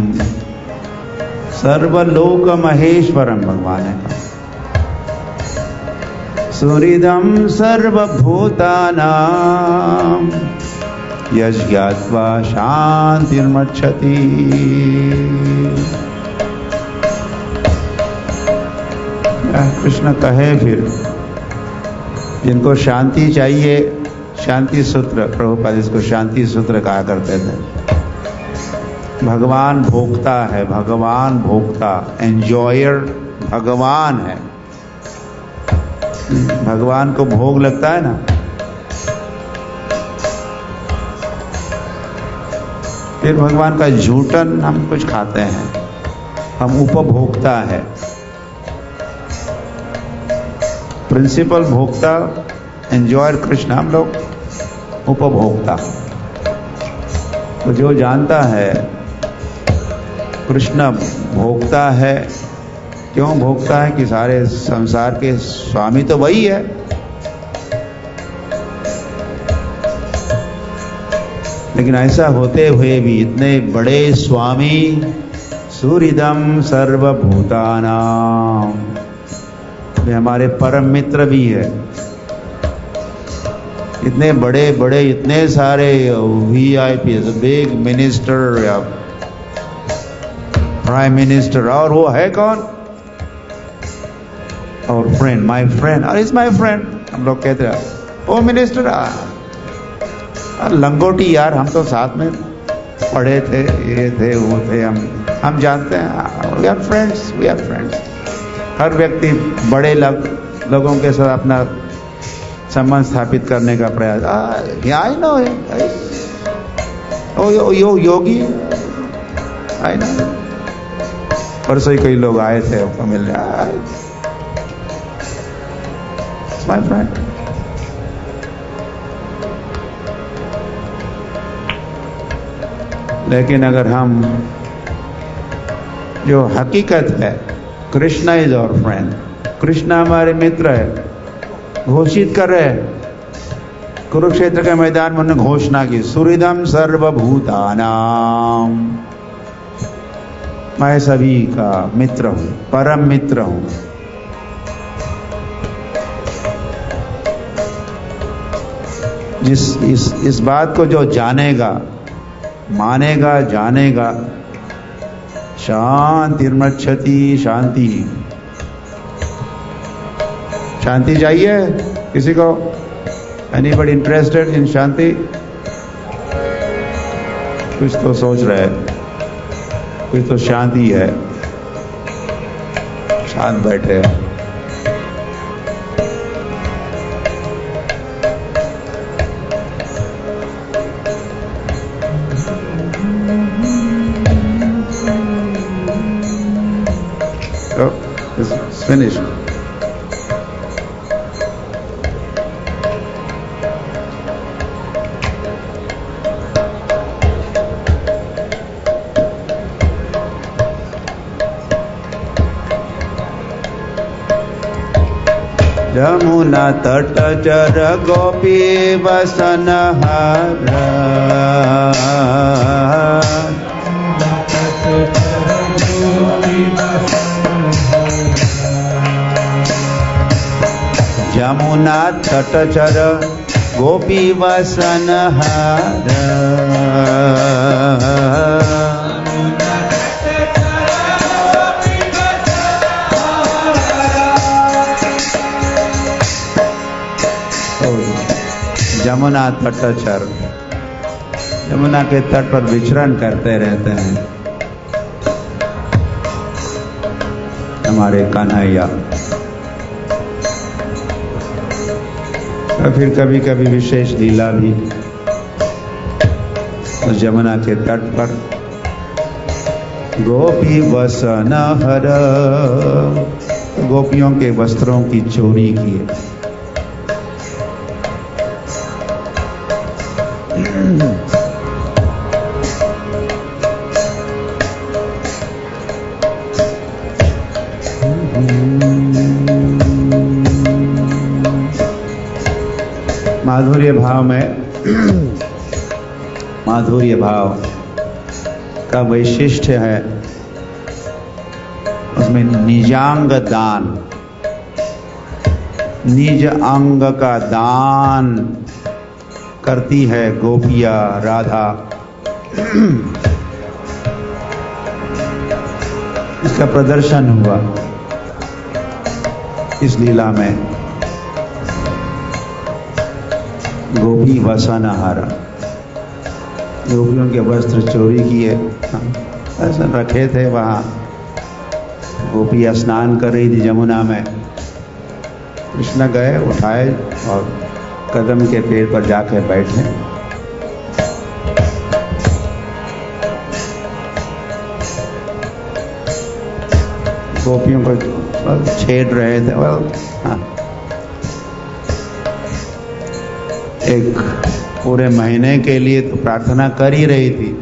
सर्वलोक महेश्वरम, भगवान ने कहा, सुहृदं सर्वभूतानां यज्ञात्वा शांतिर्मच्छति। कृष्ण कहे फिर, जिनको शांति चाहिए, शांति सूत्र, प्रभुपाद इसको शांति सूत्र कहा करते थे। भगवान भोक्ता है, भगवान भोक्ता, एंजॉयर भगवान है। भगवान को भोग लगता है ना, फिर भगवान का झूठन हम कुछ खाते हैं, हम उपभोक्ता है। प्रिंसिपल भोक्ता, एंजॉयर कृष्ण, हम लोग उपभोक्ता। तो जो जानता है कृष्ण भोक्ता है, क्यों भोक्ता है? कि सारे संसार के स्वामी तो वही है। लेकिन ऐसा होते हुए भी इतने बड़े स्वामी, सुहृदं सर्वभूतानां, वे हमारे परम मित्र भी है। इतने बड़े बड़े, इतने सारे VIP, बिग मिनिस्टर या प्राइम मिनिस्टर, और वो है कौन? और फ्रेंड, माय फ्रेंड, और इज माय फ्रेंड। हम लोग कहते हैं ओ मिनिस्टर, लंगोटी यार, हम तो साथ में पढ़े थे, ये थे वो थे, हम जानते हैं, we are friends, we are friends. हर व्यक्ति बड़े लोगों के साथ अपना संबंध स्थापित करने का प्रयास। I know Yogi, I know. परसों ही कई लोग आए थे आपको मिलने, माय फ्रेंड। लेकिन अगर हम, जो हकीकत है, Krishna is our friend, Krishna हमारे मित्र है, घोषित कर रहे हैं। कुरुक्षेत्र के मैदान में उन्होंने घोषणा की, सुहृदम सर्वभूतानाम, मैं सभी का मित्र हूं, परम मित्र हूं। इस बात को जो जानेगा, मानेगा, जानेगा, शांतिर्मच्छति, शांति। शांति चाहिए किसी को? Anybody interested in shanti? कुछ तो सोच रहे हैं, कुछ तो शांति है, शांत बैठे हैं। It's finished. यमुना तट चर गोपी वसन हर, यमुना तट चर गोपी वसन हर, यमुना तटचर, यमुना के तट पर विचरण करते रहते हैं हमारे कन्हैया। और फिर कभी कभी विशेष लीला भी उस यमुना के तट पर। गोपी वसन हर, गोपियों के वस्त्रों की चोरी की। माधुर्य भाव में, माधुर्य भाव का वैशिष्ट्य है उसमें निजांग दान, निज अंग का दान करती है गोपिया राधा। इसका प्रदर्शन हुआ इस लीला में। गोपी वसनहारा, गोपियों के वस्त्र चोरी किए, ऐसा रखे थे वहां। गोपी स्नान कर रही थी यमुना में, कृष्ण गए, उठाए और कदम के पेड़ पर जाके बैठे। गोपियों को छेड़ रहे थे। हाँ। एक पूरे महीने के लिए तो प्रार्थना कर ही रही थी।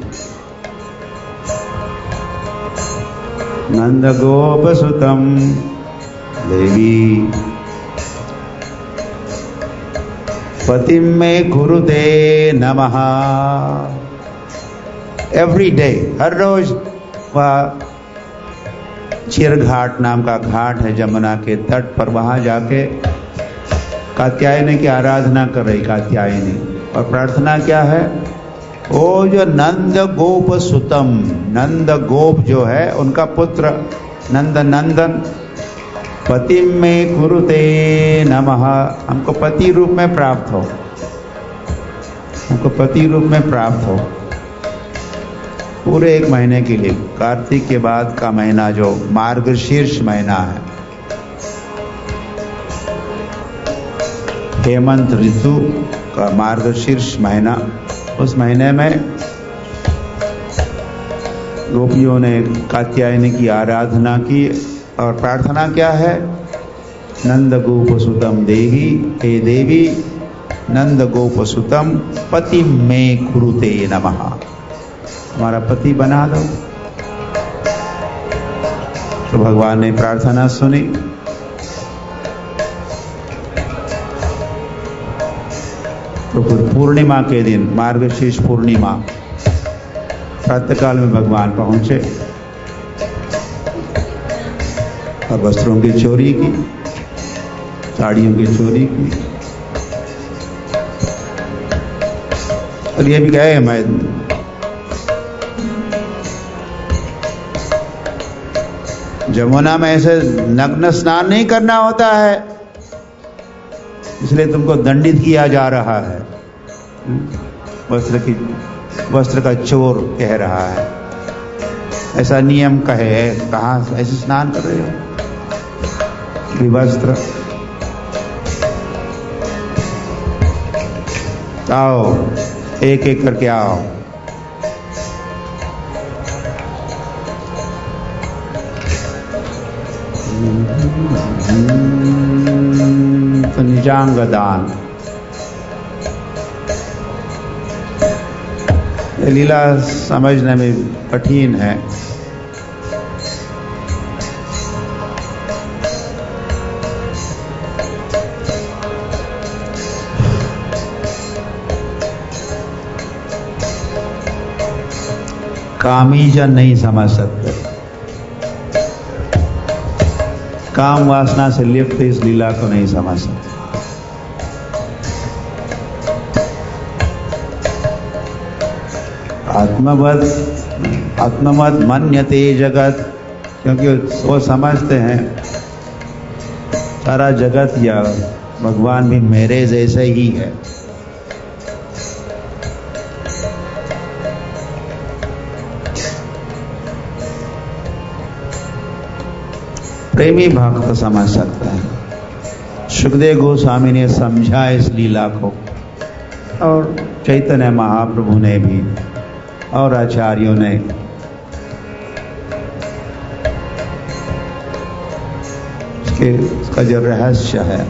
नंद गोप सुतम देवी पतिम में कुरुते नमः। एवरी डे, हर रोज वह चीरघाट नाम का घाट है यमुना के तट पर, वहां जाके कात्यायनी की आराधना कर रही कात्यायनी। और प्रार्थना क्या है? वो जो नंद गोप सुतम, नंद गोप जो है उनका पुत्र नंद नंदन, पति में कुरुते नमः, हमको पति रूप में प्राप्त हो, हमको पति रूप में प्राप्त हो। पूरे 1 महीने के लिए, कार्तिक के बाद का महीना जो मार्गशीर्ष महीना है, हेमंत ऋतु का मार्गशीर्ष महीना, उस महीने में गोपियों ने कात्यायनी की आराधना की। और प्रार्थना क्या है? नंद गोप सुतम देवी, हे देवी नंद गोप सुतम पति में कुरुते नमः, हमारा पति बना दो। तो भगवान ने प्रार्थना सुनी। तो फिर पूर्णिमा के दिन, मार्गशीर्ष पूर्णिमा, प्रातःकाल में भगवान पहुंचे और वस्त्रों की चोरी की, साड़ियों की चोरी की। और ये भी कहे, मैं जमुना में ऐसे नग्न स्नान नहीं करना होता है, इसलिए तुमको दंडित किया जा रहा है। वस्त्र का चोर कह रहा है, ऐसा नियम कहे, कहाँ ऐसे स्नान कर रहे हो विवस्त्र। आओ एक एक करके आओ। तो निजांग दान, ये लीला समझने में कठिन है। कामी जन नहीं समझ सकते, काम वासना से लिप्त इस लीला को नहीं समझ सकते। आत्मवद मन्यते जगत, क्योंकि वो समझते हैं सारा जगत या भगवान भी मेरे जैसे ही है। प्रेमी भक्त समझ सकता है। सुखदेव गोस्वामी ने समझा इस लीला को, और चैतन्य महाप्रभु ने भी, और आचार्यों ने। इसका जो रहस्य है,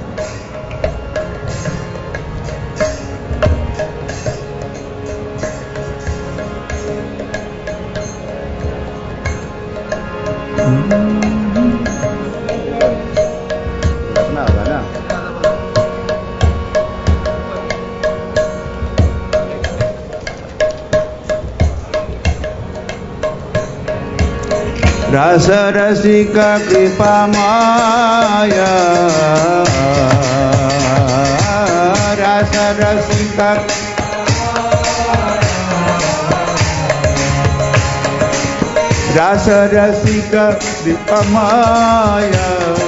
रस रसिका कृपा माया, रस रसिका रस रसिका कृपा माया,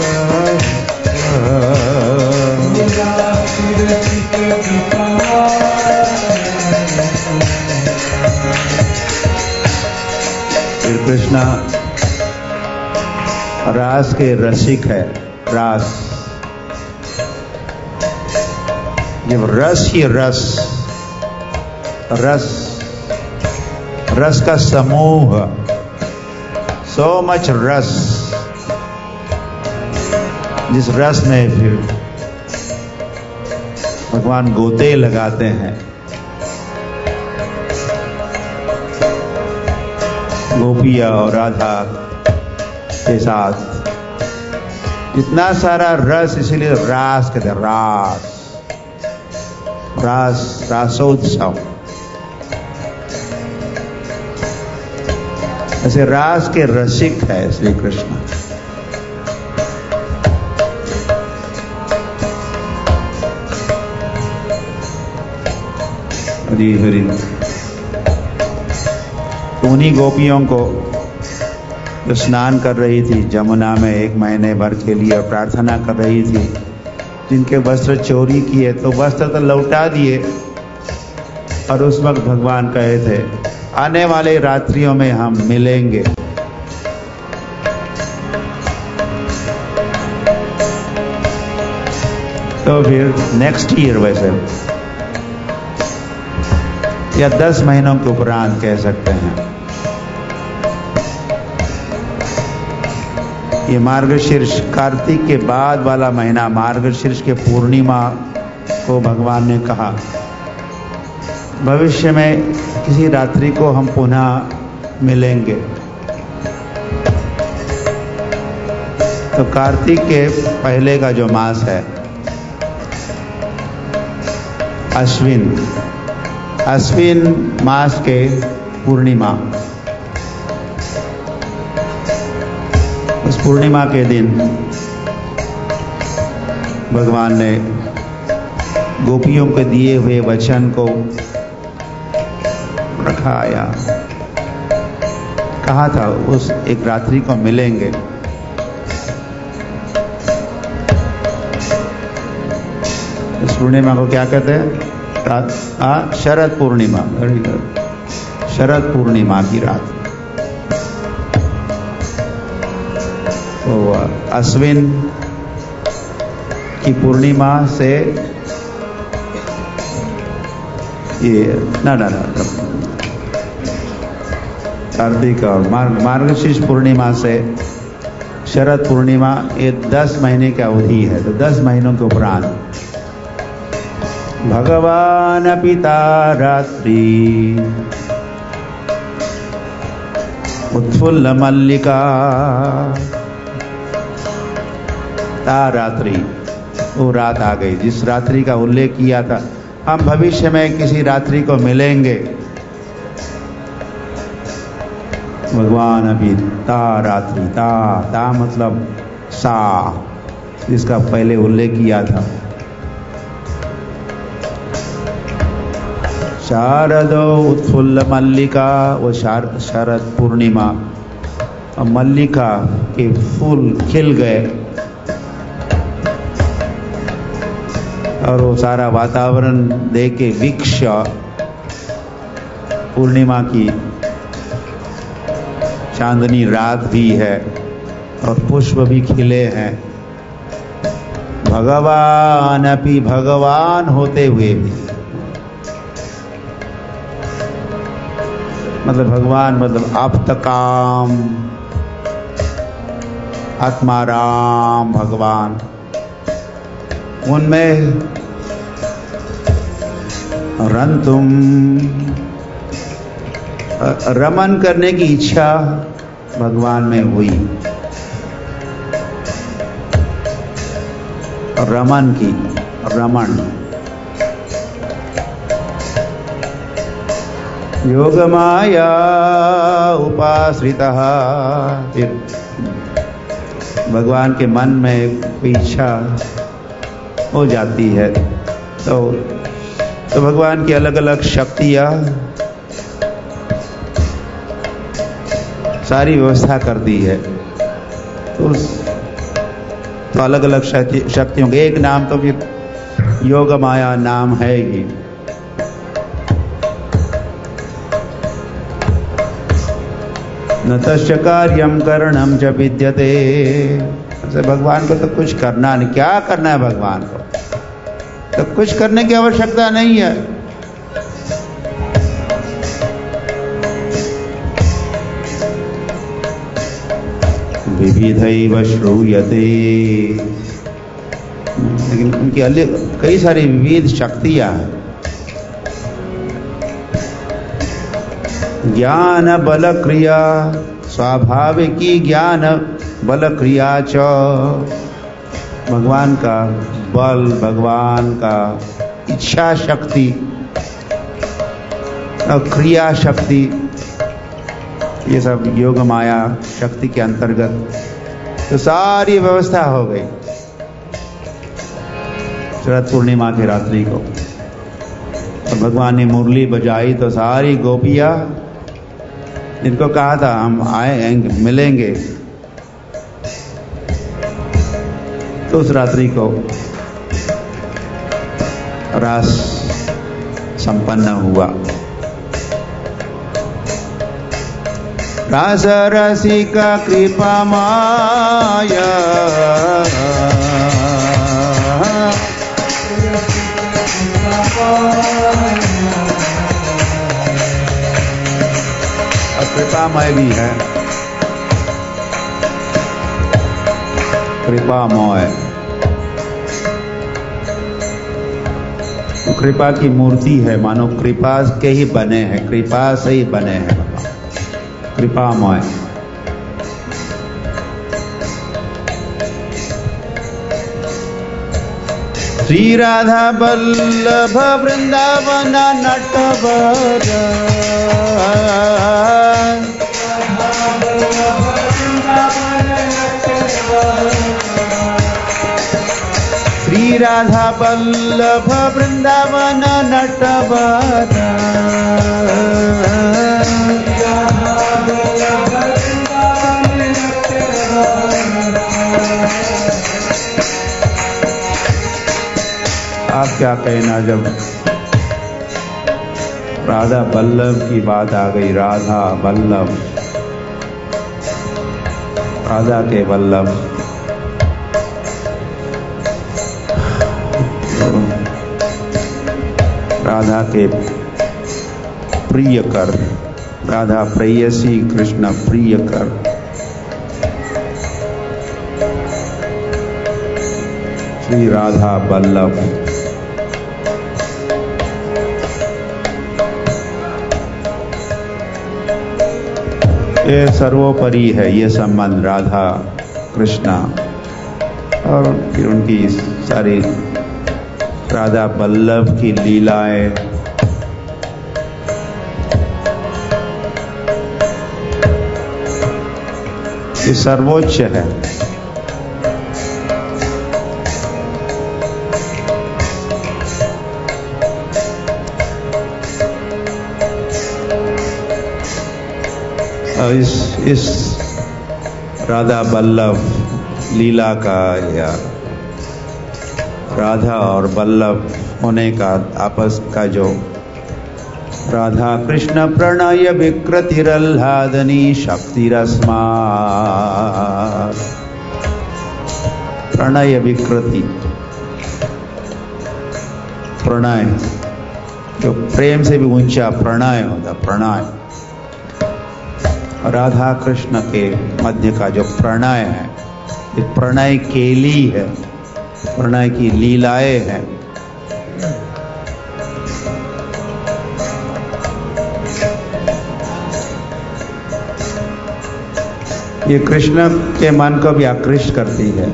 श्री कृष्ण रास के रसिक है। रास, ये रस ही रस, रस रस का समूह, सो मच रस, जिस रस में फिर भगवान गोते लगाते हैं। गोपिया और राधा के साथ इतना सारा रस, इसीलिए रास कहते हैं। रास, रास, रासोत्सव। ऐसे रास के रसिक है श्री कृष्ण। हरी हरी। उन्हीं गोपियों को जो स्नान कर रही थी जमुना में 1 महीने भर के लिए और प्रार्थना कर रही थी, जिनके वस्त्र चोरी किए तो वस्त्र तो लौटा दिए, और उस वक्त भगवान कहे थे आने वाले रात्रियों में हम मिलेंगे। तो फिर नेक्स्ट ईयर वैसे या 10 महीनों के उपरांत कह सकते हैं, ये मार्गशीर्ष कार्तिक के बाद वाला महीना, मार्गशीर्ष के पूर्णिमा को भगवान ने कहा भविष्य में किसी रात्रि को हम पुनः मिलेंगे। तो कार्तिक के पहले का जो मास है अश्विन मास के पूर्णिमा, उस पूर्णिमा के दिन भगवान ने गोपियों के दिए हुए वचन को रखाया, कहा था उस एक रात्रि को मिलेंगे। इस पूर्णिमा को क्या कहते हैं? शरद पूर्णिमा। शरद पूर्णिमा की रात। तो अश्विन की पूर्णिमा से ये ना कार्तिक और मार्गशीर्ष पूर्णिमा से शरद पूर्णिमा, ये 10 महीने की अवधि है। तो 10 महीनों के उपरांत भगवान पिता रात्रि उत्फुल्ल मल्लिका, रात्रि वो रात आ गई जिस रात्रि का उल्लेख किया था, हम भविष्य में किसी रात्रि को मिलेंगे। भगवान अभी रात्रि, ता मतलब सा, जिसका पहले उल्लेख किया था। शारदो उत्फुल्ल मल्लिका, वो शरद पूर्णिमा, मल्लिका के फूल खिल गए और वो सारा वातावरण देख के वृक्ष पूर्णिमा की चांदनी रात भी है और पुष्प भी खिले हैं। भगवान अपि भगवान होते हुए भी, मतलब भगवान मतलब आप्तकाम, आत्माराम भगवान, उनमें रंतुम रमन करने की इच्छा भगवान में हुई, रमन की, रमन योग माया उपाश्रितः। फिर भगवान के मन में कोई इच्छा हो जाती है तो भगवान की अलग अलग शक्तियाँ सारी व्यवस्था कर दी है। तो अलग अलग शक्तियों के एक नाम तो फिर योग माया नाम है ही। न तस्य कार्यम करणम च विद्यते। भगवान को तो कुछ करना नहीं, क्या करना है भगवान को, तो कुछ करने की आवश्यकता नहीं है। विविधैव श्रूयते, लेकिन उनकी अलग कई सारी विविध शक्तियां हैं। ज्ञान बल क्रिया, स्वाभाविकी ज्ञान बल क्रिया च, भगवान का बल, भगवान का इच्छा शक्ति और क्रिया शक्ति, ये सब योग माया शक्ति के अंतर्गत तो सारी व्यवस्था हो गई शरद पूर्णिमा की रात्रि को। तो भगवान ने मुरली बजाई तो सारी गोपियां, जिनको कहा था हम आएंगे मिलेंगे, तो उस रात्रि को रास संपन्न हुआ। रास रसिका कृपा माया, कृपामय भी है, कृपामय, कृपा की मूर्ति है, मानो कृपा के ही बने हैं, कृपा से ही बने हैं, कृपामय। श्री राधा वल्लभ वृंदावन नटवर, श्री राधा वल्लभ वृंदावन नटवर, आप क्या कहना जब राधा वल्लभ की बात आ गई। राधा वल्लभ, राधा के वल्लभ, राधा के प्रिय कर, राधा प्रेयसी कृष्ण प्रिय कर। श्री राधा वल्लभ, ये सर्वोपरि है ये संबंध राधा कृष्णा, और फिर उनकी सारी राधा वल्लभ की लीलाएं, ये सर्वोच्च है। इस राधा वल्लभ लीला का या राधा और वल्लभ होने का आपस का जो राधा कृष्ण प्रणय विकृतिरल्लादनी शक्तिरस्मा, प्रणय विकृति, प्रणय जो प्रेम से भी ऊंचा प्रणय होता, प्रणय राधा कृष्ण के मध्य का जो प्रणय है, ये प्रणय केली है, प्रणय की लीलाएं हैं। ये कृष्ण के मन को भी आकृष्ट करती है।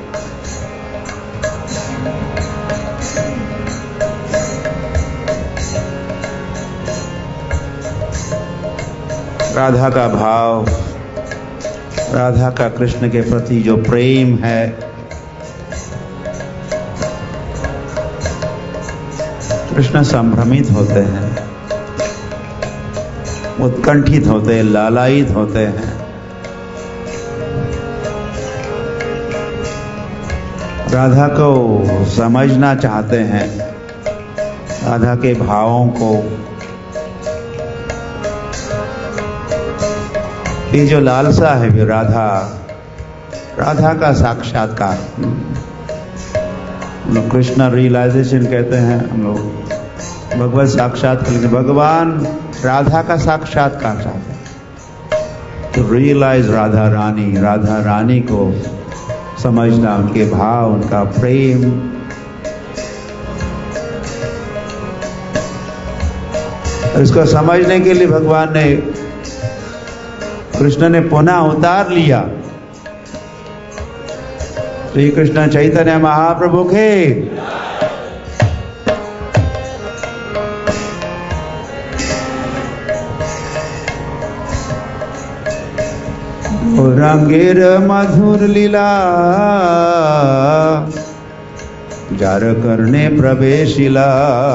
राधा का भाव, राधा का कृष्ण के प्रति जो प्रेम है, कृष्ण संभ्रमित होते हैं, उत्कंठित होते हैं, लालायित होते हैं। राधा को समझना चाहते हैं, राधा के भावों को। ये जो लालसा है वो राधा का साक्षात्कार, हम लोग कृष्ण रियलाइजेशन कहते हैं, हम लोग भगवत साक्षात्कार, भगवान राधा का साक्षात्कार चाहते हैं। तो रियलाइज राधा रानी को समझना, उनके भाव, उनका प्रेम। इसको समझने के लिए भगवान ने, कृष्ण ने पुनः अवतार लिया। श्री कृष्ण चैतन्य महाप्रभु के रंगेर मधुर लीला जार करने प्रवेशिला।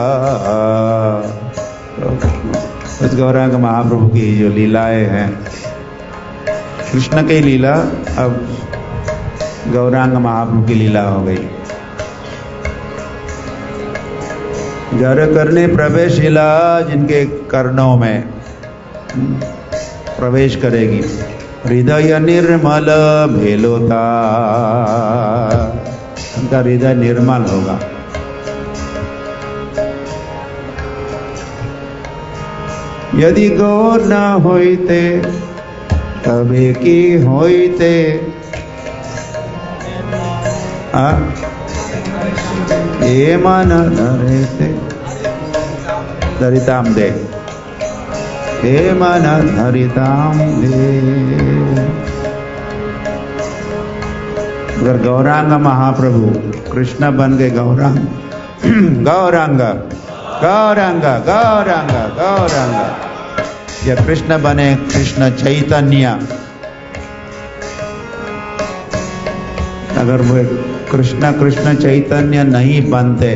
उस गौरांग महाप्रभु की जो लीलाएं हैं, कृष्ण की लीला अब गौरांग महाप्रभु की लीला हो गई। जार करने प्रवेशिला, जिनके कर्णों में प्रवेश करेगी। हृदय निर्मल भेलोता, उनका हृदय निर्मल होगा। यदि गौर न होइते तबे की होइते। ये मन धरेते धरिताम दे, हे मन धरिताम दे। अगर गौरांग महाप्रभु कृष्ण बन गए, गौरांग गौरांग गौरांग गौरांग गौरांग, या कृष्ण बने कृष्ण चैतन्य, अगर वो कृष्ण कृष्ण चैतन्य नहीं बनते,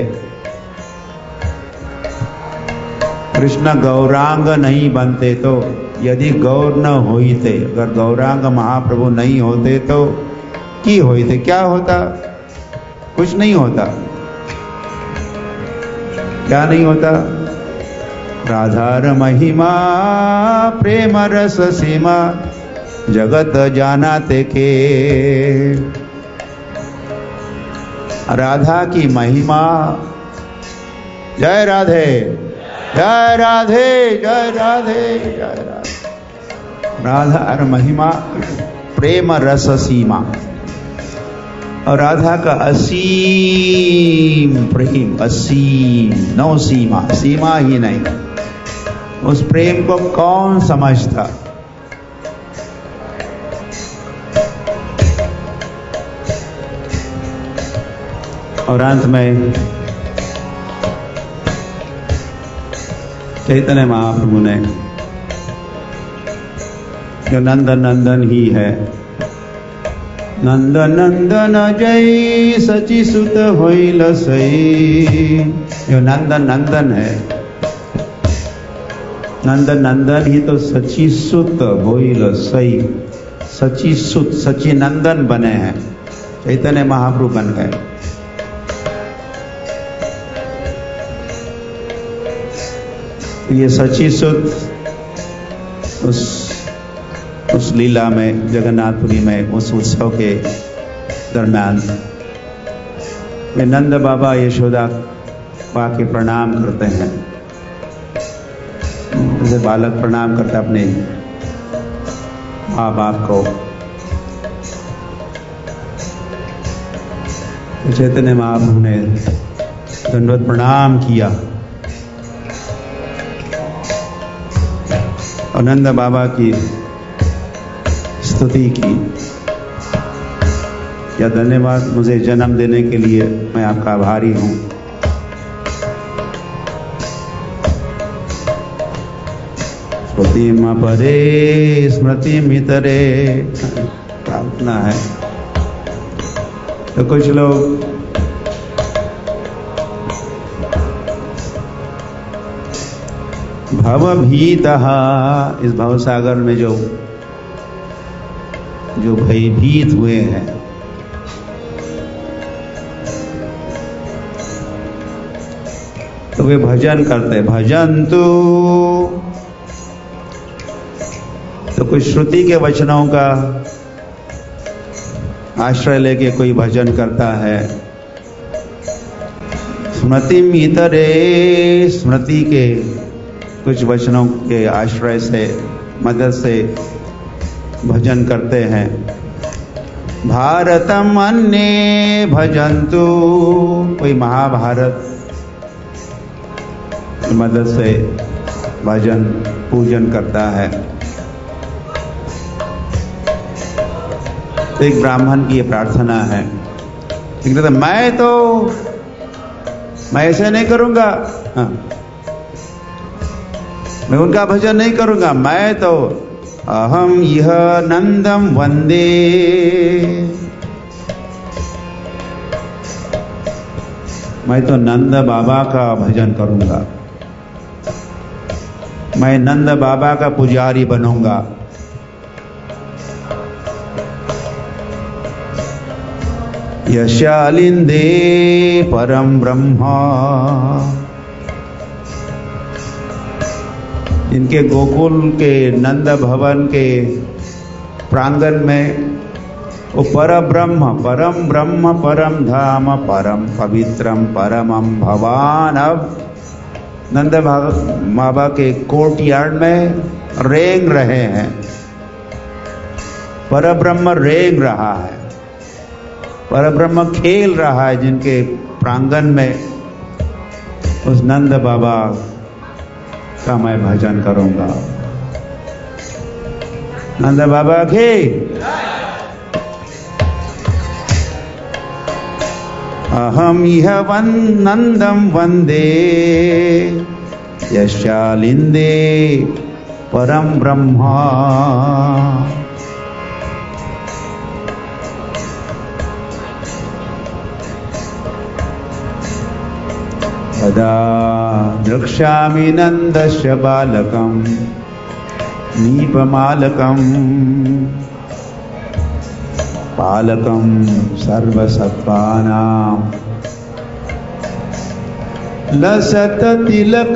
कृष्ण गौरांग नहीं बनते, तो यदि गौर न होते, अगर गौरांग महाप्रभु नहीं होते तो की होते, क्या होता? कुछ नहीं होता। क्या नहीं होता? राधार महिमा प्रेम रस सीमा जगत जानाते के। राधा की महिमा, जय राधे जय राधे जय राधे जय राधे। राधा महिमा प्रेम रस सीमा, और राधा का असीम प्रेम, असीम, नो सीमा, सीमा ही नहीं। उस प्रेम को कौन समझता? और अंत में चैतन्य महाप्रभु ने, जो नंदन नंदन ही है, नंद नंदन जय सची सुत होइल सई, जो नंदन नंदन है, नंदन नंदन ही तो सची सुत होइल सई, सची सुत सची नंदन बने हैं, चैतन्य महाप्रभु बन गए। ये सची सुत उस लीला में, जगन्नाथपुरी में, उस उत्सव के दरम्यान में नंद बाबा यशोदा माँ के प्रणाम करते हैं, जैसे बालक प्रणाम करता अपने माँ बाप को। चैतन्य महाप्रभु ने दंडवत प्रणाम किया और नंद बाबा की स्तुति की। या धन्यवाद, मुझे जन्म देने के लिए मैं आपका आभारी हूं। स्मृति परे स्मृति मितरे, प्रार्थना है। तो कुछ लोग भवभीतः, इस भवसागर में जो भयभीत हुए हैं, तो वे भजन करते, भजन्तु। तो कुछ श्रुति के वचनों का आश्रय लेके कोई भजन करता है। स्मृति मितरे, स्मृति के कुछ वचनों के आश्रय से, मदद से भजन करते हैं। भारतम अन्ये भजन्तु, कोई महाभारत की मदद से भजन पूजन करता है। तो एक ब्राह्मण की ये प्रार्थना है, मैं ऐसे नहीं करूंगा, हाँ, मैं उनका भजन नहीं करूंगा, मैं तो अहम यह नंदम वंदे। मैं तो नंद बाबा का भजन करूंगा, मैं नंद बाबा का पुजारी बनूंगा। यशालिंदे परम ब्रह्मा, इनके गोकुल के नंद भवन के प्रांगण में वो परम ब्रह्म परम धाम परम पवित्रम परमम भवान अब नंद बाबा के कोर्टयार्ड में रेंग रहे हैं। परब्रह्म रेंग रहा है, परब्रह्म खेल रहा है जिनके प्रांगण में। उस नंद बाबा का मैं भजन करूंगा। नंद बाबा के अहम इह नंदम वंदे यशालिंदे परम ब्रह्मा। यदा द्रक्ष्यामि नन्दस्य बालकं नीपमालकं पालकं सर्वसत्त्वानां लसततिलक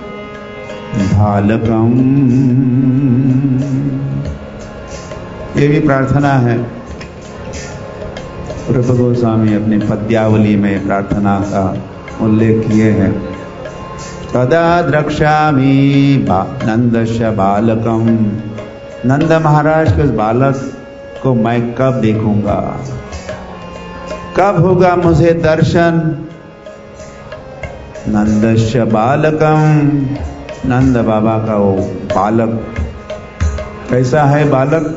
भालकं। ये भी प्रार्थना है। रूप गोस्वामी अपनी पद्यावली में प्रार्थना का उल्लेख किए हैं। तदा द्रक्ष्यामि नंदस्य बालकम, नंद महाराज के उस बालक को मैं कब देखूंगा, कब होगा मुझे दर्शन। नंदस्य बालकम, नंद बाबा का वो बालक कैसा है बालक।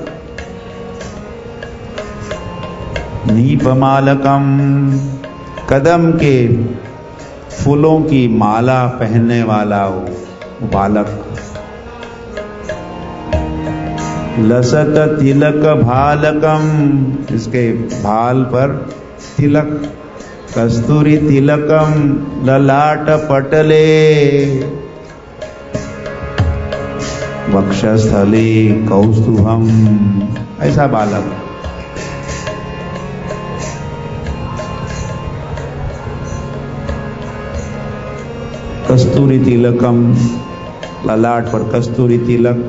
नीपमालकम, कदम के फूलों की माला पहनने वाला वो बालक। लसत तिलक भालकम, इसके भाल पर तिलक। कस्तूरी तिलकम ललाट पटले, वक्षस्थले कौस्तुभम, ऐसा बालक। कस्तूरी तिलकम, ललाट पर कस्तूरी तिलक।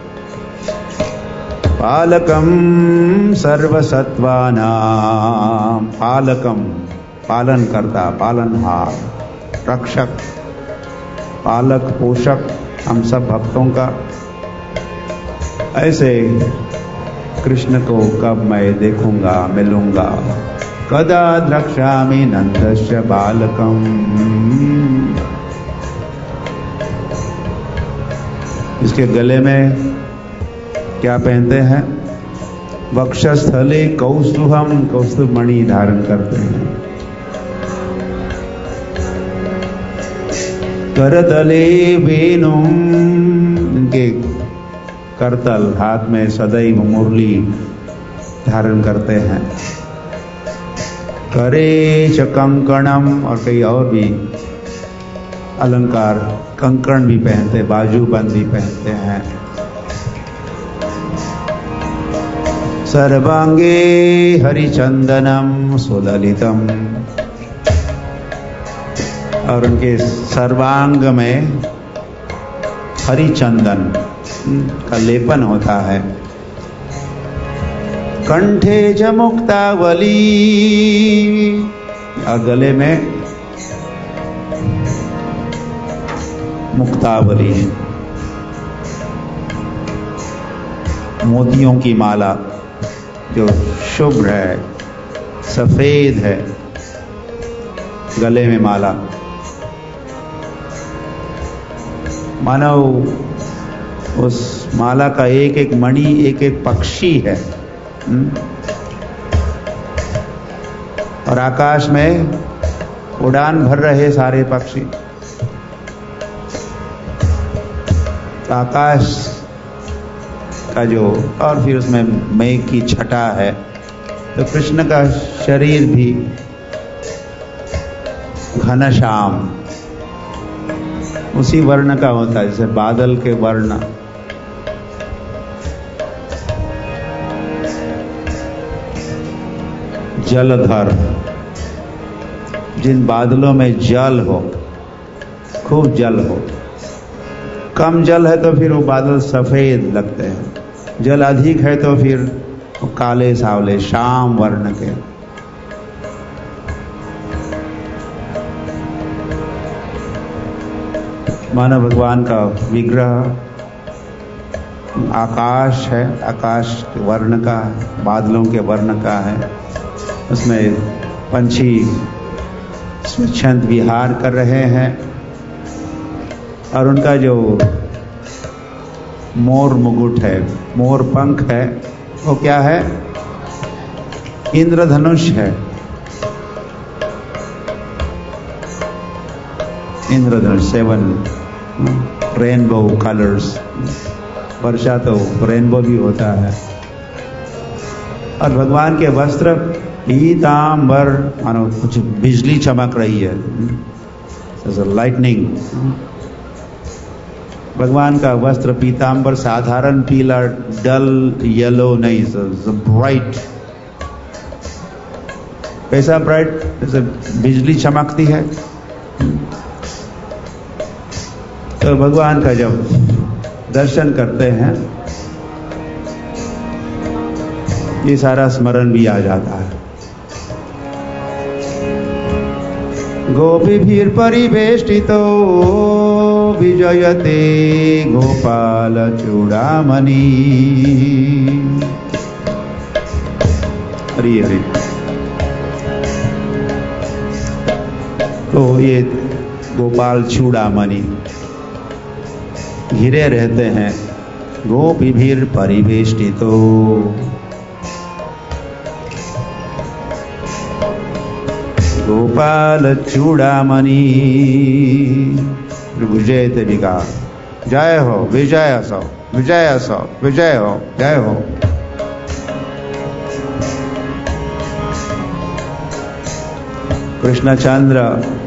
पालकम सर्वसत्त्वानां, पालकम पालन करता, पालनहार, रक्षक, पालक पोषक हम सब भक्तों का। ऐसे कृष्ण को कब मैं देखूंगा, मिलूंगा। कदा द्रक्ष्यामि नंदस्य बालकम। इसके गले में क्या पहनते हैं। वक्षस्थले कौस्तुभम, कौस्तुभ मणि धारण करते हैं। करतले वेणुम, इनके करतल हाथ में सदैव मुरली धारण करते हैं। करे च कंकणम, और कई और भी अलंकार, कंकण भी पहनते, बाजूबंद भी पहनते हैं। सर्वांगे हरिचंदनम सुललितम, और उनके सर्वांग में हरिचंदन का लेपन होता है। कंठे च मुक्तावली, और गले में मुक्तावली, मोतियों की माला जो शुभ्र है, सफेद है, गले में माला। मानो उस माला का एक एक मणि एक एक पक्षी है। और आकाश में उड़ान भर रहे सारे पक्षी। आकाश का जो, और फिर उसमें मेघ की छटा है, तो कृष्ण का शरीर भी घनश्याम उसी वर्ण का होता है, जैसे बादल के वर्ण। जलधर, जिन बादलों में जल हो, खूब जल हो। कम जल है तो फिर वो बादल सफेद लगते हैं, जल अधिक है तो फिर वो काले सावले श्याम वर्ण के। मानो भगवान का विग्रह आकाश है, आकाश के वर्ण का, बादलों के वर्ण का है। उसमें पंछी स्वच्छंद विहार कर रहे हैं और उनका जो मोर मुकुट है, मोर पंख है, वो क्या है? इंद्रधनुष है। इंद्रधनुष 7 रेनबो कलर्स। वर्षा तो रेनबो भी होता है। और भगवान के वस्त्र पीतांबर, मानो कुछ बिजली चमक रही है, लाइटनिंग। भगवान का वस्त्र पीतांबर साधारण पीला, डल येलो नहीं, ब्राइट। कैसा ब्राइट? जैसे बिजली चमकती है। तो भगवान का जब दर्शन करते हैं ये सारा स्मरण भी आ जाता है। गोपीभिर परिवेष्टितो विजयते गोपाल चूड़ामणि। हरि हरि। तो ये गोपाल चूड़ामणि घिरे रहते हैं। गोपीभिर परिवेष्टितो, गोपाल चूड़ामणि। विजय ते भी कहा, जय हो विजय सो, विजय सो, विजय हो, जय हो। कृष्णचंद्र,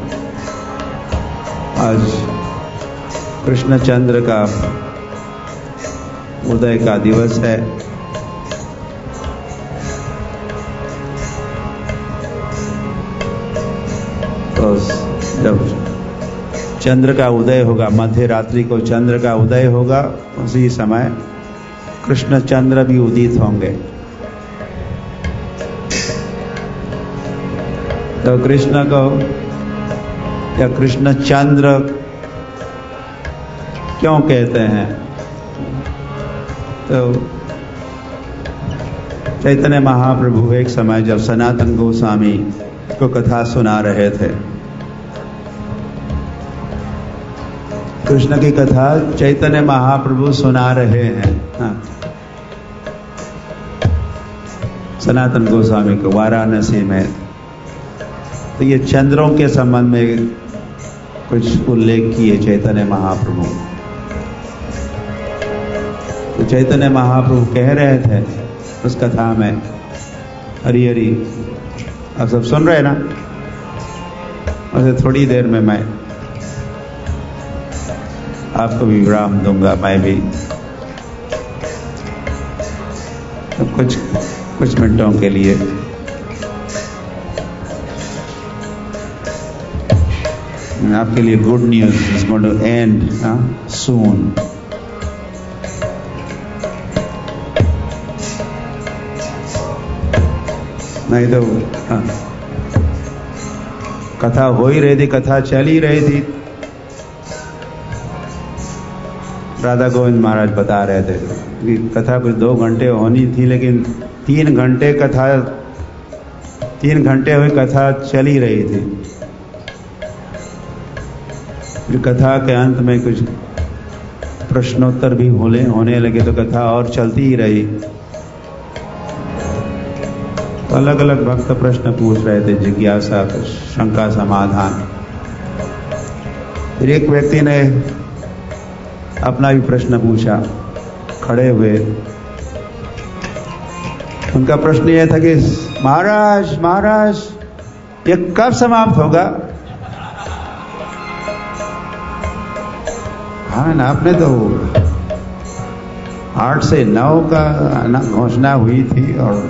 आज कृष्णचंद्र का उदय का दिवस है। तो जब चंद्र का उदय होगा, मध्य रात्रि को चंद्र का उदय होगा, उसी समय कृष्णचंद्र भी उदित होंगे। तो कृष्ण को या कृष्णचंद्र क्यों कहते हैं? तो चैतन्य महाप्रभु एक समय जब सनातन गोस्वामी को कथा सुना रहे थे, कृष्ण की कथा चैतन्य महाप्रभु सुना रहे हैं। हाँ। सनातन गोस्वामी को वाराणसी में। तो ये चंद्रों के संबंध में कुछ उल्लेख किए चैतन्य महाप्रभु। तो चैतन्य महाप्रभु कह रहे थे उस कथा में, हरि हरि। आप सब सुन रहे हैं ना? और थोड़ी देर में मैं आपको भी विराम दूंगा, मैं भी तो कुछ मिनटों के लिए। आपके लिए good news is going to end soon. नहीं तो कथा हो ही रही थी, कथा चल ही रही थी। राधा गोविंद महाराज बता रहे थे कि कथा कुछ 2 घंटे होनी थी, लेकिन 3 घंटे हुई कथा चल ही रही थी। फिर कथा के अंत में कुछ प्रश्नोत्तर भी होने लगे, तो कथा और चलती ही रही। तो अलग अलग भक्त प्रश्न पूछ रहे थे, जिज्ञासा, शंका समाधान। फिर एक व्यक्ति ने अपना भी प्रश्न पूछा खड़े हुए। उनका प्रश्न यह था कि महाराज ये कब समाप्त होगा? हाँ ना, आपने तो 8 से 9 का घोषणा हुई थी और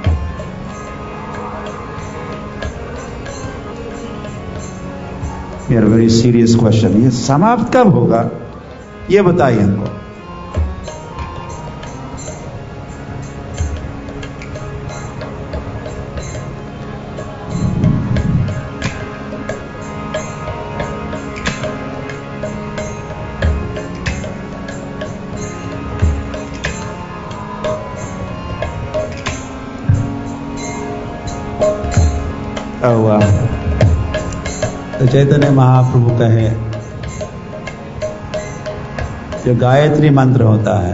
वेरी सीरियस क्वेश्चन, ये समाप्त कब होगा ये बताइए हमको। हुआ तो चैतन्य महाप्रभु कहे जो गायत्री मंत्र होता है,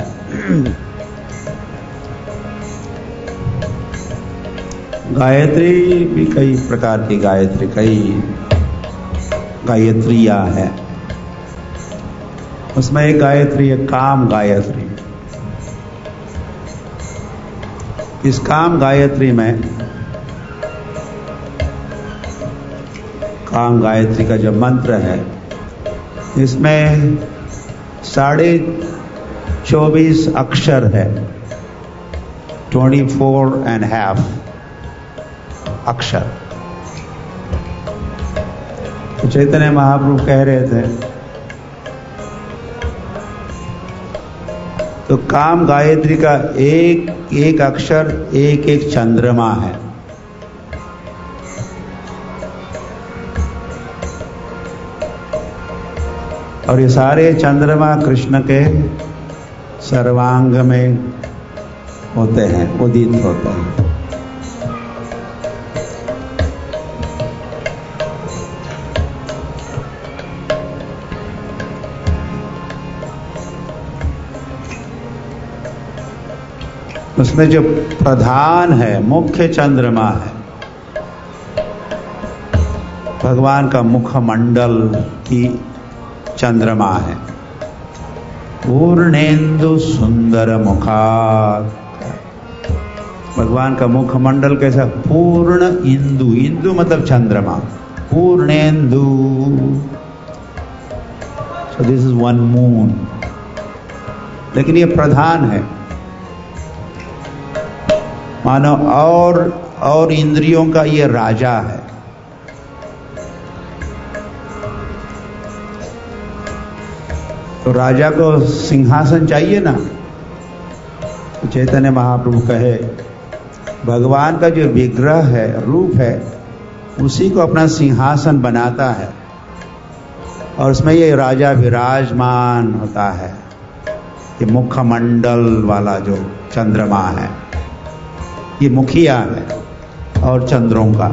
गायत्री भी कई प्रकार की गायत्री, कई गायत्रियां है। उसमें एक गायत्री है काम गायत्री। इस काम गायत्री में, काम गायत्री का जो मंत्र है, इसमें 24.5 अक्षर है, 24.5 अक्षर। तो चैतन्य महाप्रभु कह रहे थे तो काम गायत्री का एक एक अक्षर एक एक चंद्रमा है। और ये सारे चंद्रमा कृष्ण के सर्वांग में होते हैं, उदित होते हैं। उसमें जो प्रधान है, मुख्य चंद्रमा है, भगवान का मुखमंडल की चंद्रमा है। पूर्णेंदु सुंदर मुखात, भगवान का मुखमंडल कैसा? पूर्ण इंदु, इंदु मतलब चंद्रमा, पूर्णेंदु। So this is one moon. लेकिन ये प्रधान है, मानो और इंद्रियों का ये राजा है। तो राजा को सिंहासन चाहिए ना। तो चैतन्य महाप्रभु कहे भगवान का जो विग्रह है, रूप है, उसी को अपना सिंहासन बनाता है और उसमें ये राजा विराजमान होता है। ये मुखमंडल वाला जो चंद्रमा है, ये मुखिया है और चंद्रों का।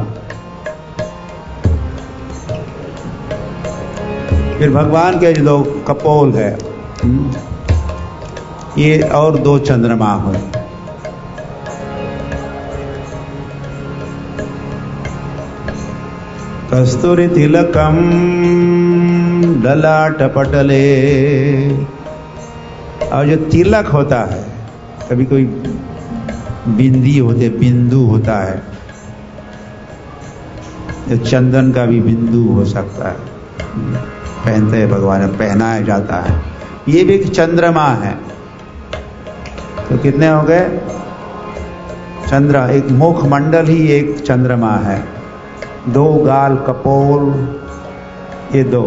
फिर भगवान के जो 2 कपोल है, ये और 2 चंद्रमा हुए। कस्तूरी तिलकम ललाट पटले, और जो तिलक होता है, कभी कोई बिंदी होते, बिंदु होता है, जो चंदन का भी बिंदु हो सकता है, पहनते हैं भगवान, पहनाया जाता है। ये भी एक चंद्रमा है। तो कितने हो गए? चंद्र, एक मुखमंडल ही एक चंद्रमा है। 2 गाल कपोल, ये 2,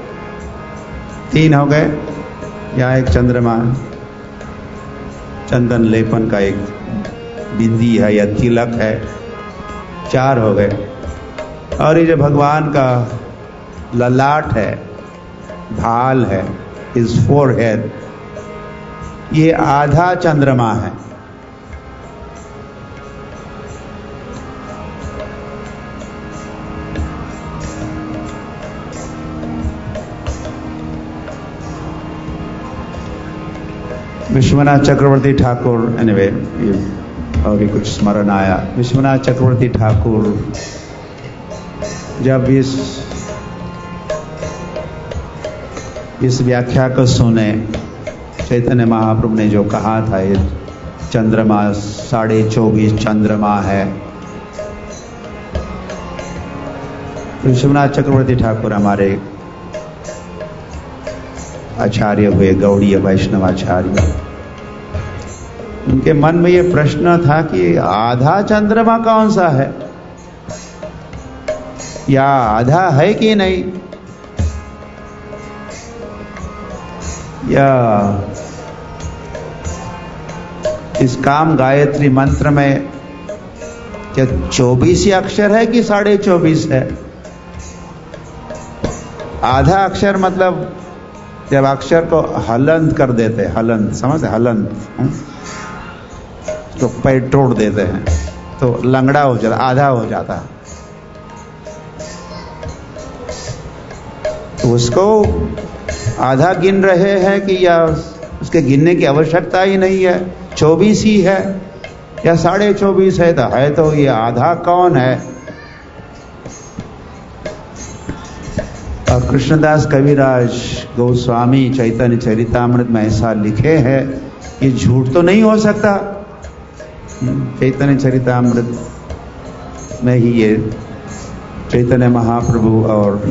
3 हो गए। यहाँ एक चंद्रमा, चंदन लेपन का एक बिंदी है या तिलक है, 4 हो गए। और ये जो भगवान का ललाट है, भाल है, his forehead, ये आधा चंद्रमा है। विश्वनाथ चक्रवर्ती ठाकुर, एनीवे और भी कुछ स्मरण आया। विश्वनाथ चक्रवर्ती ठाकुर जब इस व्याख्या को सुने, चैतन्य महाप्रभु ने जो कहा था, ये चंद्रमा 24.5 चंद्रमा है। विश्वनाथ चक्रवर्ती ठाकुर हमारे आचार्य हुए, गौड़ीय वैष्णवाचार्य। उनके मन में ये प्रश्न था कि आधा चंद्रमा कौन सा है, या आधा है कि नहीं, या इस काम गायत्री मंत्र में क्या 24 ही अक्षर है कि 24.5 है। आधा अक्षर मतलब जब अक्षर को हलंत कर देते, हलंत समझते, हलंत तो पैर तोड़ देते हैं तो लंगड़ा हो जाता, आधा हो जाता है। तो उसको आधा गिन रहे हैं कि या उसके गिनने की आवश्यकता ही नहीं है, 24 ही है या 24.5 है तो ये आधा कौन है। और कृष्णदास कविराज गोस्वामी चैतन्य चरितामृत में ऐसा लिखे हैं, ये झूठ तो नहीं हो सकता। चैतन्य चरितामृत में ही ये चैतन्य महाप्रभु और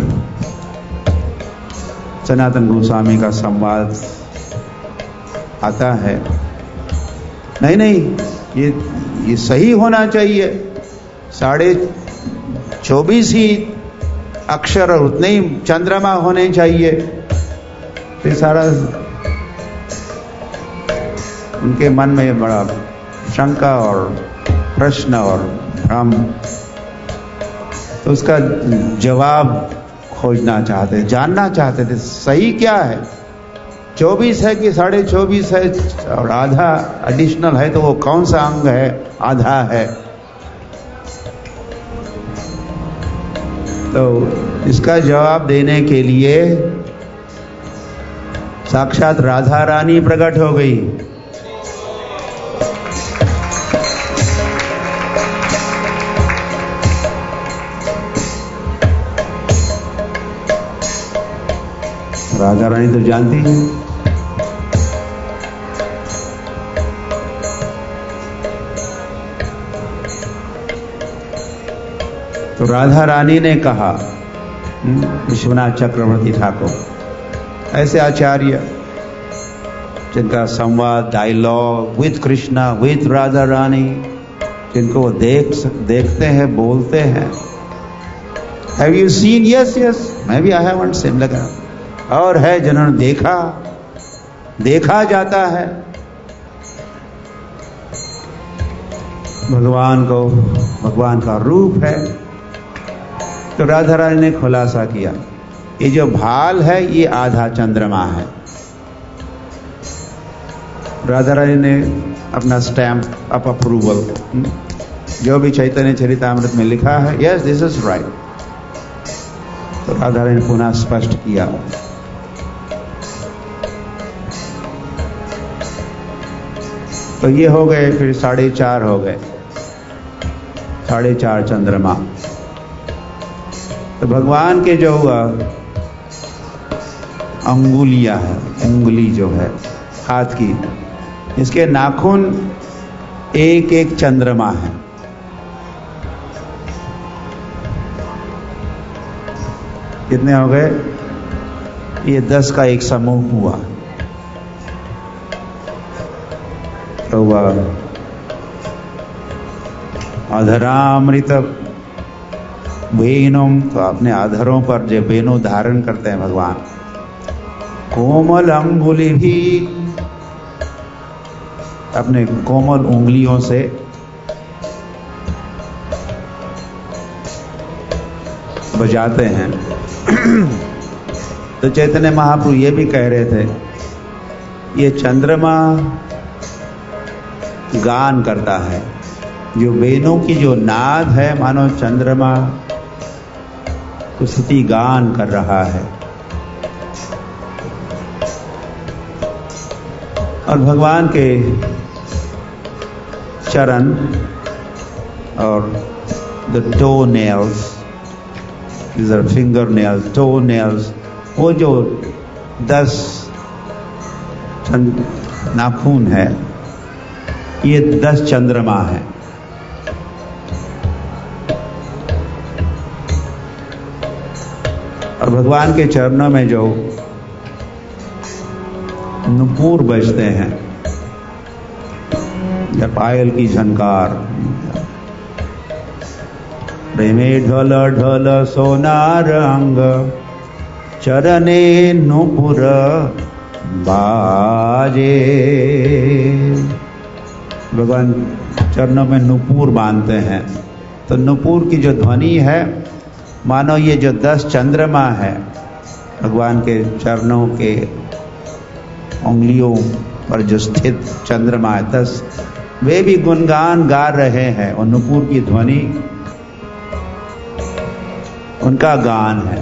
सनातन गोस्वामी का संवाद आता है। नहीं, ये सही होना चाहिए, 24.5 ही अक्षर और उतने ही चंद्रमा होने चाहिए। फिर सारा उनके मन में बड़ा शंका और प्रश्न और भ्रम, तो उसका जवाब खोजना चाहते, जानना चाहते थे सही क्या है, 24 है कि 24.5 है, और आधा एडिशनल है तो वो कौन सा अंग है, आधा है। तो इसका जवाब देने के लिए साक्षात राधा रानी प्रकट हो गई। राधा रानी तो जानती है। तो राधा रानी ने कहा, विश्वनाथ चक्रवर्ती ठाकुर ऐसे आचार्य जिनका संवाद, dialogue with Krishna, with Radha Rani, जिनको वो देखते हैं, बोलते हैं। Have you seen? Yes yes, मैं भी आई हैवंट सीन लगा। और है जिन्होंने देखा जाता है भगवान को, भगवान का रूप है। तो राधा रानी ने खुलासा किया, ये जो भाल है ये आधा चंद्रमा है। राधा रानी ने अपना स्टैम्प ऑफ अप्रूवल, जो भी चैतन्य चरितामृत में लिखा है, यस दिस इज राइट। तो राधा रानी ने पुनः स्पष्ट किया। तो ये हो गए, फिर 4.5 हो गए, 4.5 चंद्रमा। तो भगवान के जो अंगुलियां है, उंगली जो है हाथ की, इसके नाखून एक एक चंद्रमा है। कितने हो गए? ये 10 का एक समूह हुआ। तो अधरामृत वेणुम, तो अपने अधरों पर जो वेणु धारण करते हैं भगवान। कोमल अंगुली भी, अपने कोमल उंगलियों से बजाते हैं। तो चैतन्य महाप्रभु ये भी कह रहे थे, ये चंद्रमा गान करता है, जो वेणु की जो नाद है मानो चंद्रमा को स्तुति गान कर रहा है। और भगवान के चरण और the toe nails, these are finger nails, toe nails, वो जो 10 नाखून है, ये 10 चंद्रमा है। और भगवान के चरणों में जो नुपुर बजते हैं या पायल की झनकार। प्रेमे ढल ढल सोनार अंग, चरणे नुपुर बाजे। भगवान चरणों में नुपुर बांधते हैं। तो नुपुर की जो ध्वनि है, मानो ये जो 10 चंद्रमा है भगवान के चरणों के उंगलियों पर जो स्थित चंद्रमा है 10, वे भी गुणगान गा रहे हैं और नुपुर की ध्वनि उनका गान है।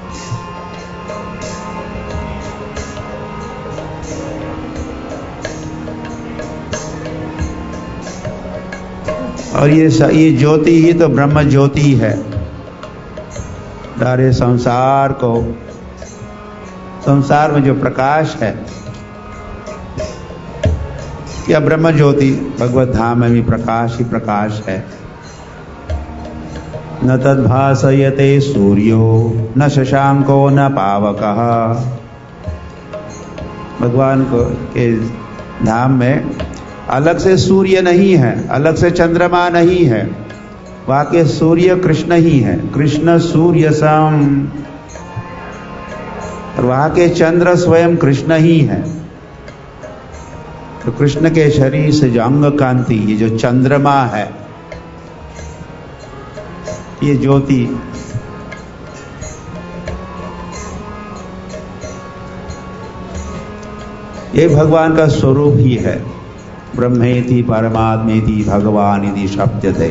और ये ज्योति ही तो ब्रह्म ज्योति है। सारे संसार को, संसार में जो प्रकाश है या ब्रह्म ज्योति, भगवत धाम में भी प्रकाश ही प्रकाश है। न तद्भासयते सूर्यो न शशांको न पावकः। भगवान को के धाम में अलग से सूर्य नहीं है, अलग से चंद्रमा नहीं है, वहां के सूर्य कृष्ण ही है, कृष्ण सूर्य सम। और वहां के चंद्र स्वयं कृष्ण ही है। तो कृष्ण के शरीर से जो अंग कांति, ये जो चंद्रमा है, ये ज्योति, ये भगवान का स्वरूप ही है। ब्रह्मेति परमात्मेति भगवानिति शब्दते।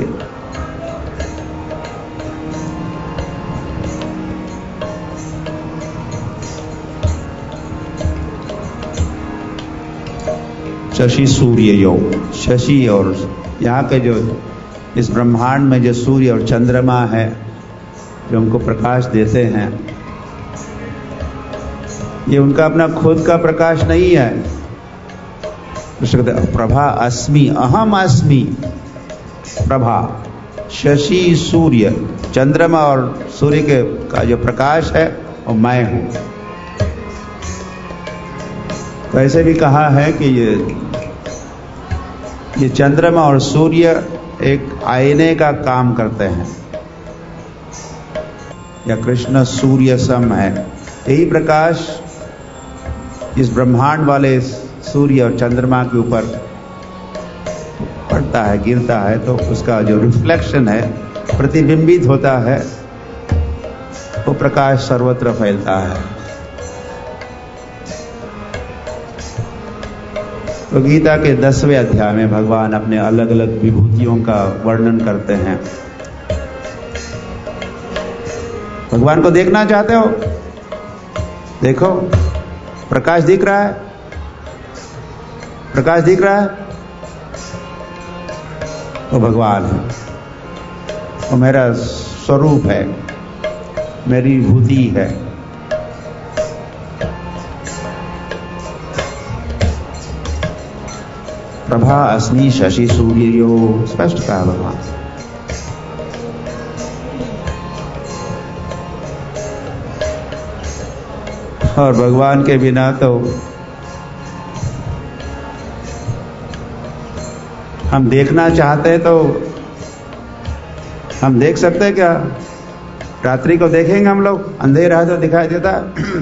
शशि सूर्य योग, शशि और यहाँ के जो इस ब्रह्मांड में जो सूर्य और चंद्रमा है जो हमको प्रकाश देते हैं, ये उनका अपना खुद का प्रकाश नहीं है। प्रभा अस्मि, अहम अस्मि प्रभा। शशि सूर्य, चंद्रमा और सूर्य के का जो प्रकाश है वो मैं हूं। तो ऐसे भी कहा है कि ये चंद्रमा और सूर्य एक आईने का काम करते हैं, या कृष्ण सूर्य सम है। यही प्रकाश इस ब्रह्मांड वाले सूर्य और चंद्रमा के ऊपर पड़ता है, गिरता है, तो उसका जो रिफ्लेक्शन है, प्रतिबिंबित होता है, वो प्रकाश सर्वत्र फैलता है। तो गीता के 10वें अध्याय में भगवान अपने अलग अलग विभूतियों का वर्णन करते हैं। भगवान को देखना चाहते हो? देखो, प्रकाश दिख रहा है, प्रकाश दिख रहा है, वो भगवान है, वो मेरा स्वरूप है, मेरी विभूति है। प्रभा अस्मि शशि सूर्यो, स्पष्ट कहा भगवान। और भगवान के बिना तो हम देखना चाहते हैं, तो हम देख सकते हैं क्या? रात्रि को देखेंगे हम लोग, अंधेरा है तो दिखाई देता है।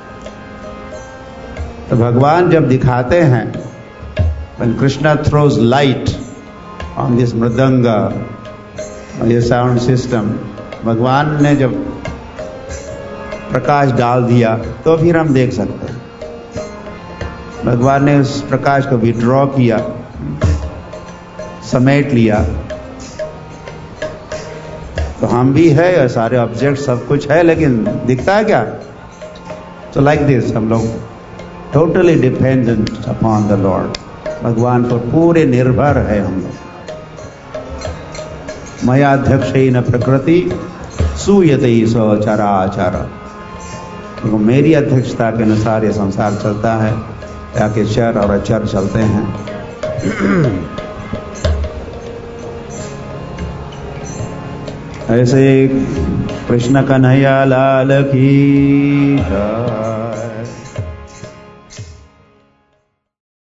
तो भगवान जब दिखाते हैं, when Krishna throws light on this mridanga, ये साउंड सिस्टम, भगवान ने जब प्रकाश डाल दिया तो फिर हम देख सकते हैं। भगवान ने उस प्रकाश को विड्रॉ किया, समेट लिया, तो हम भी है और सारे ऑब्जेक्ट सब कुछ है, लेकिन दिखता है क्या? तो लाइक दिस हम लोग totally dependent upon the lord. भगवान पर पूरे निर्भर है हम लोग। मयाध्यक्षेन प्रकृति सूयते सचराचर। तो मेरी अध्यक्षता के अनुसार ये संसार चलता है, ताकि चर और अचर चलते हैं। ऐसे कृष्ण कन्हैया लाल की जय।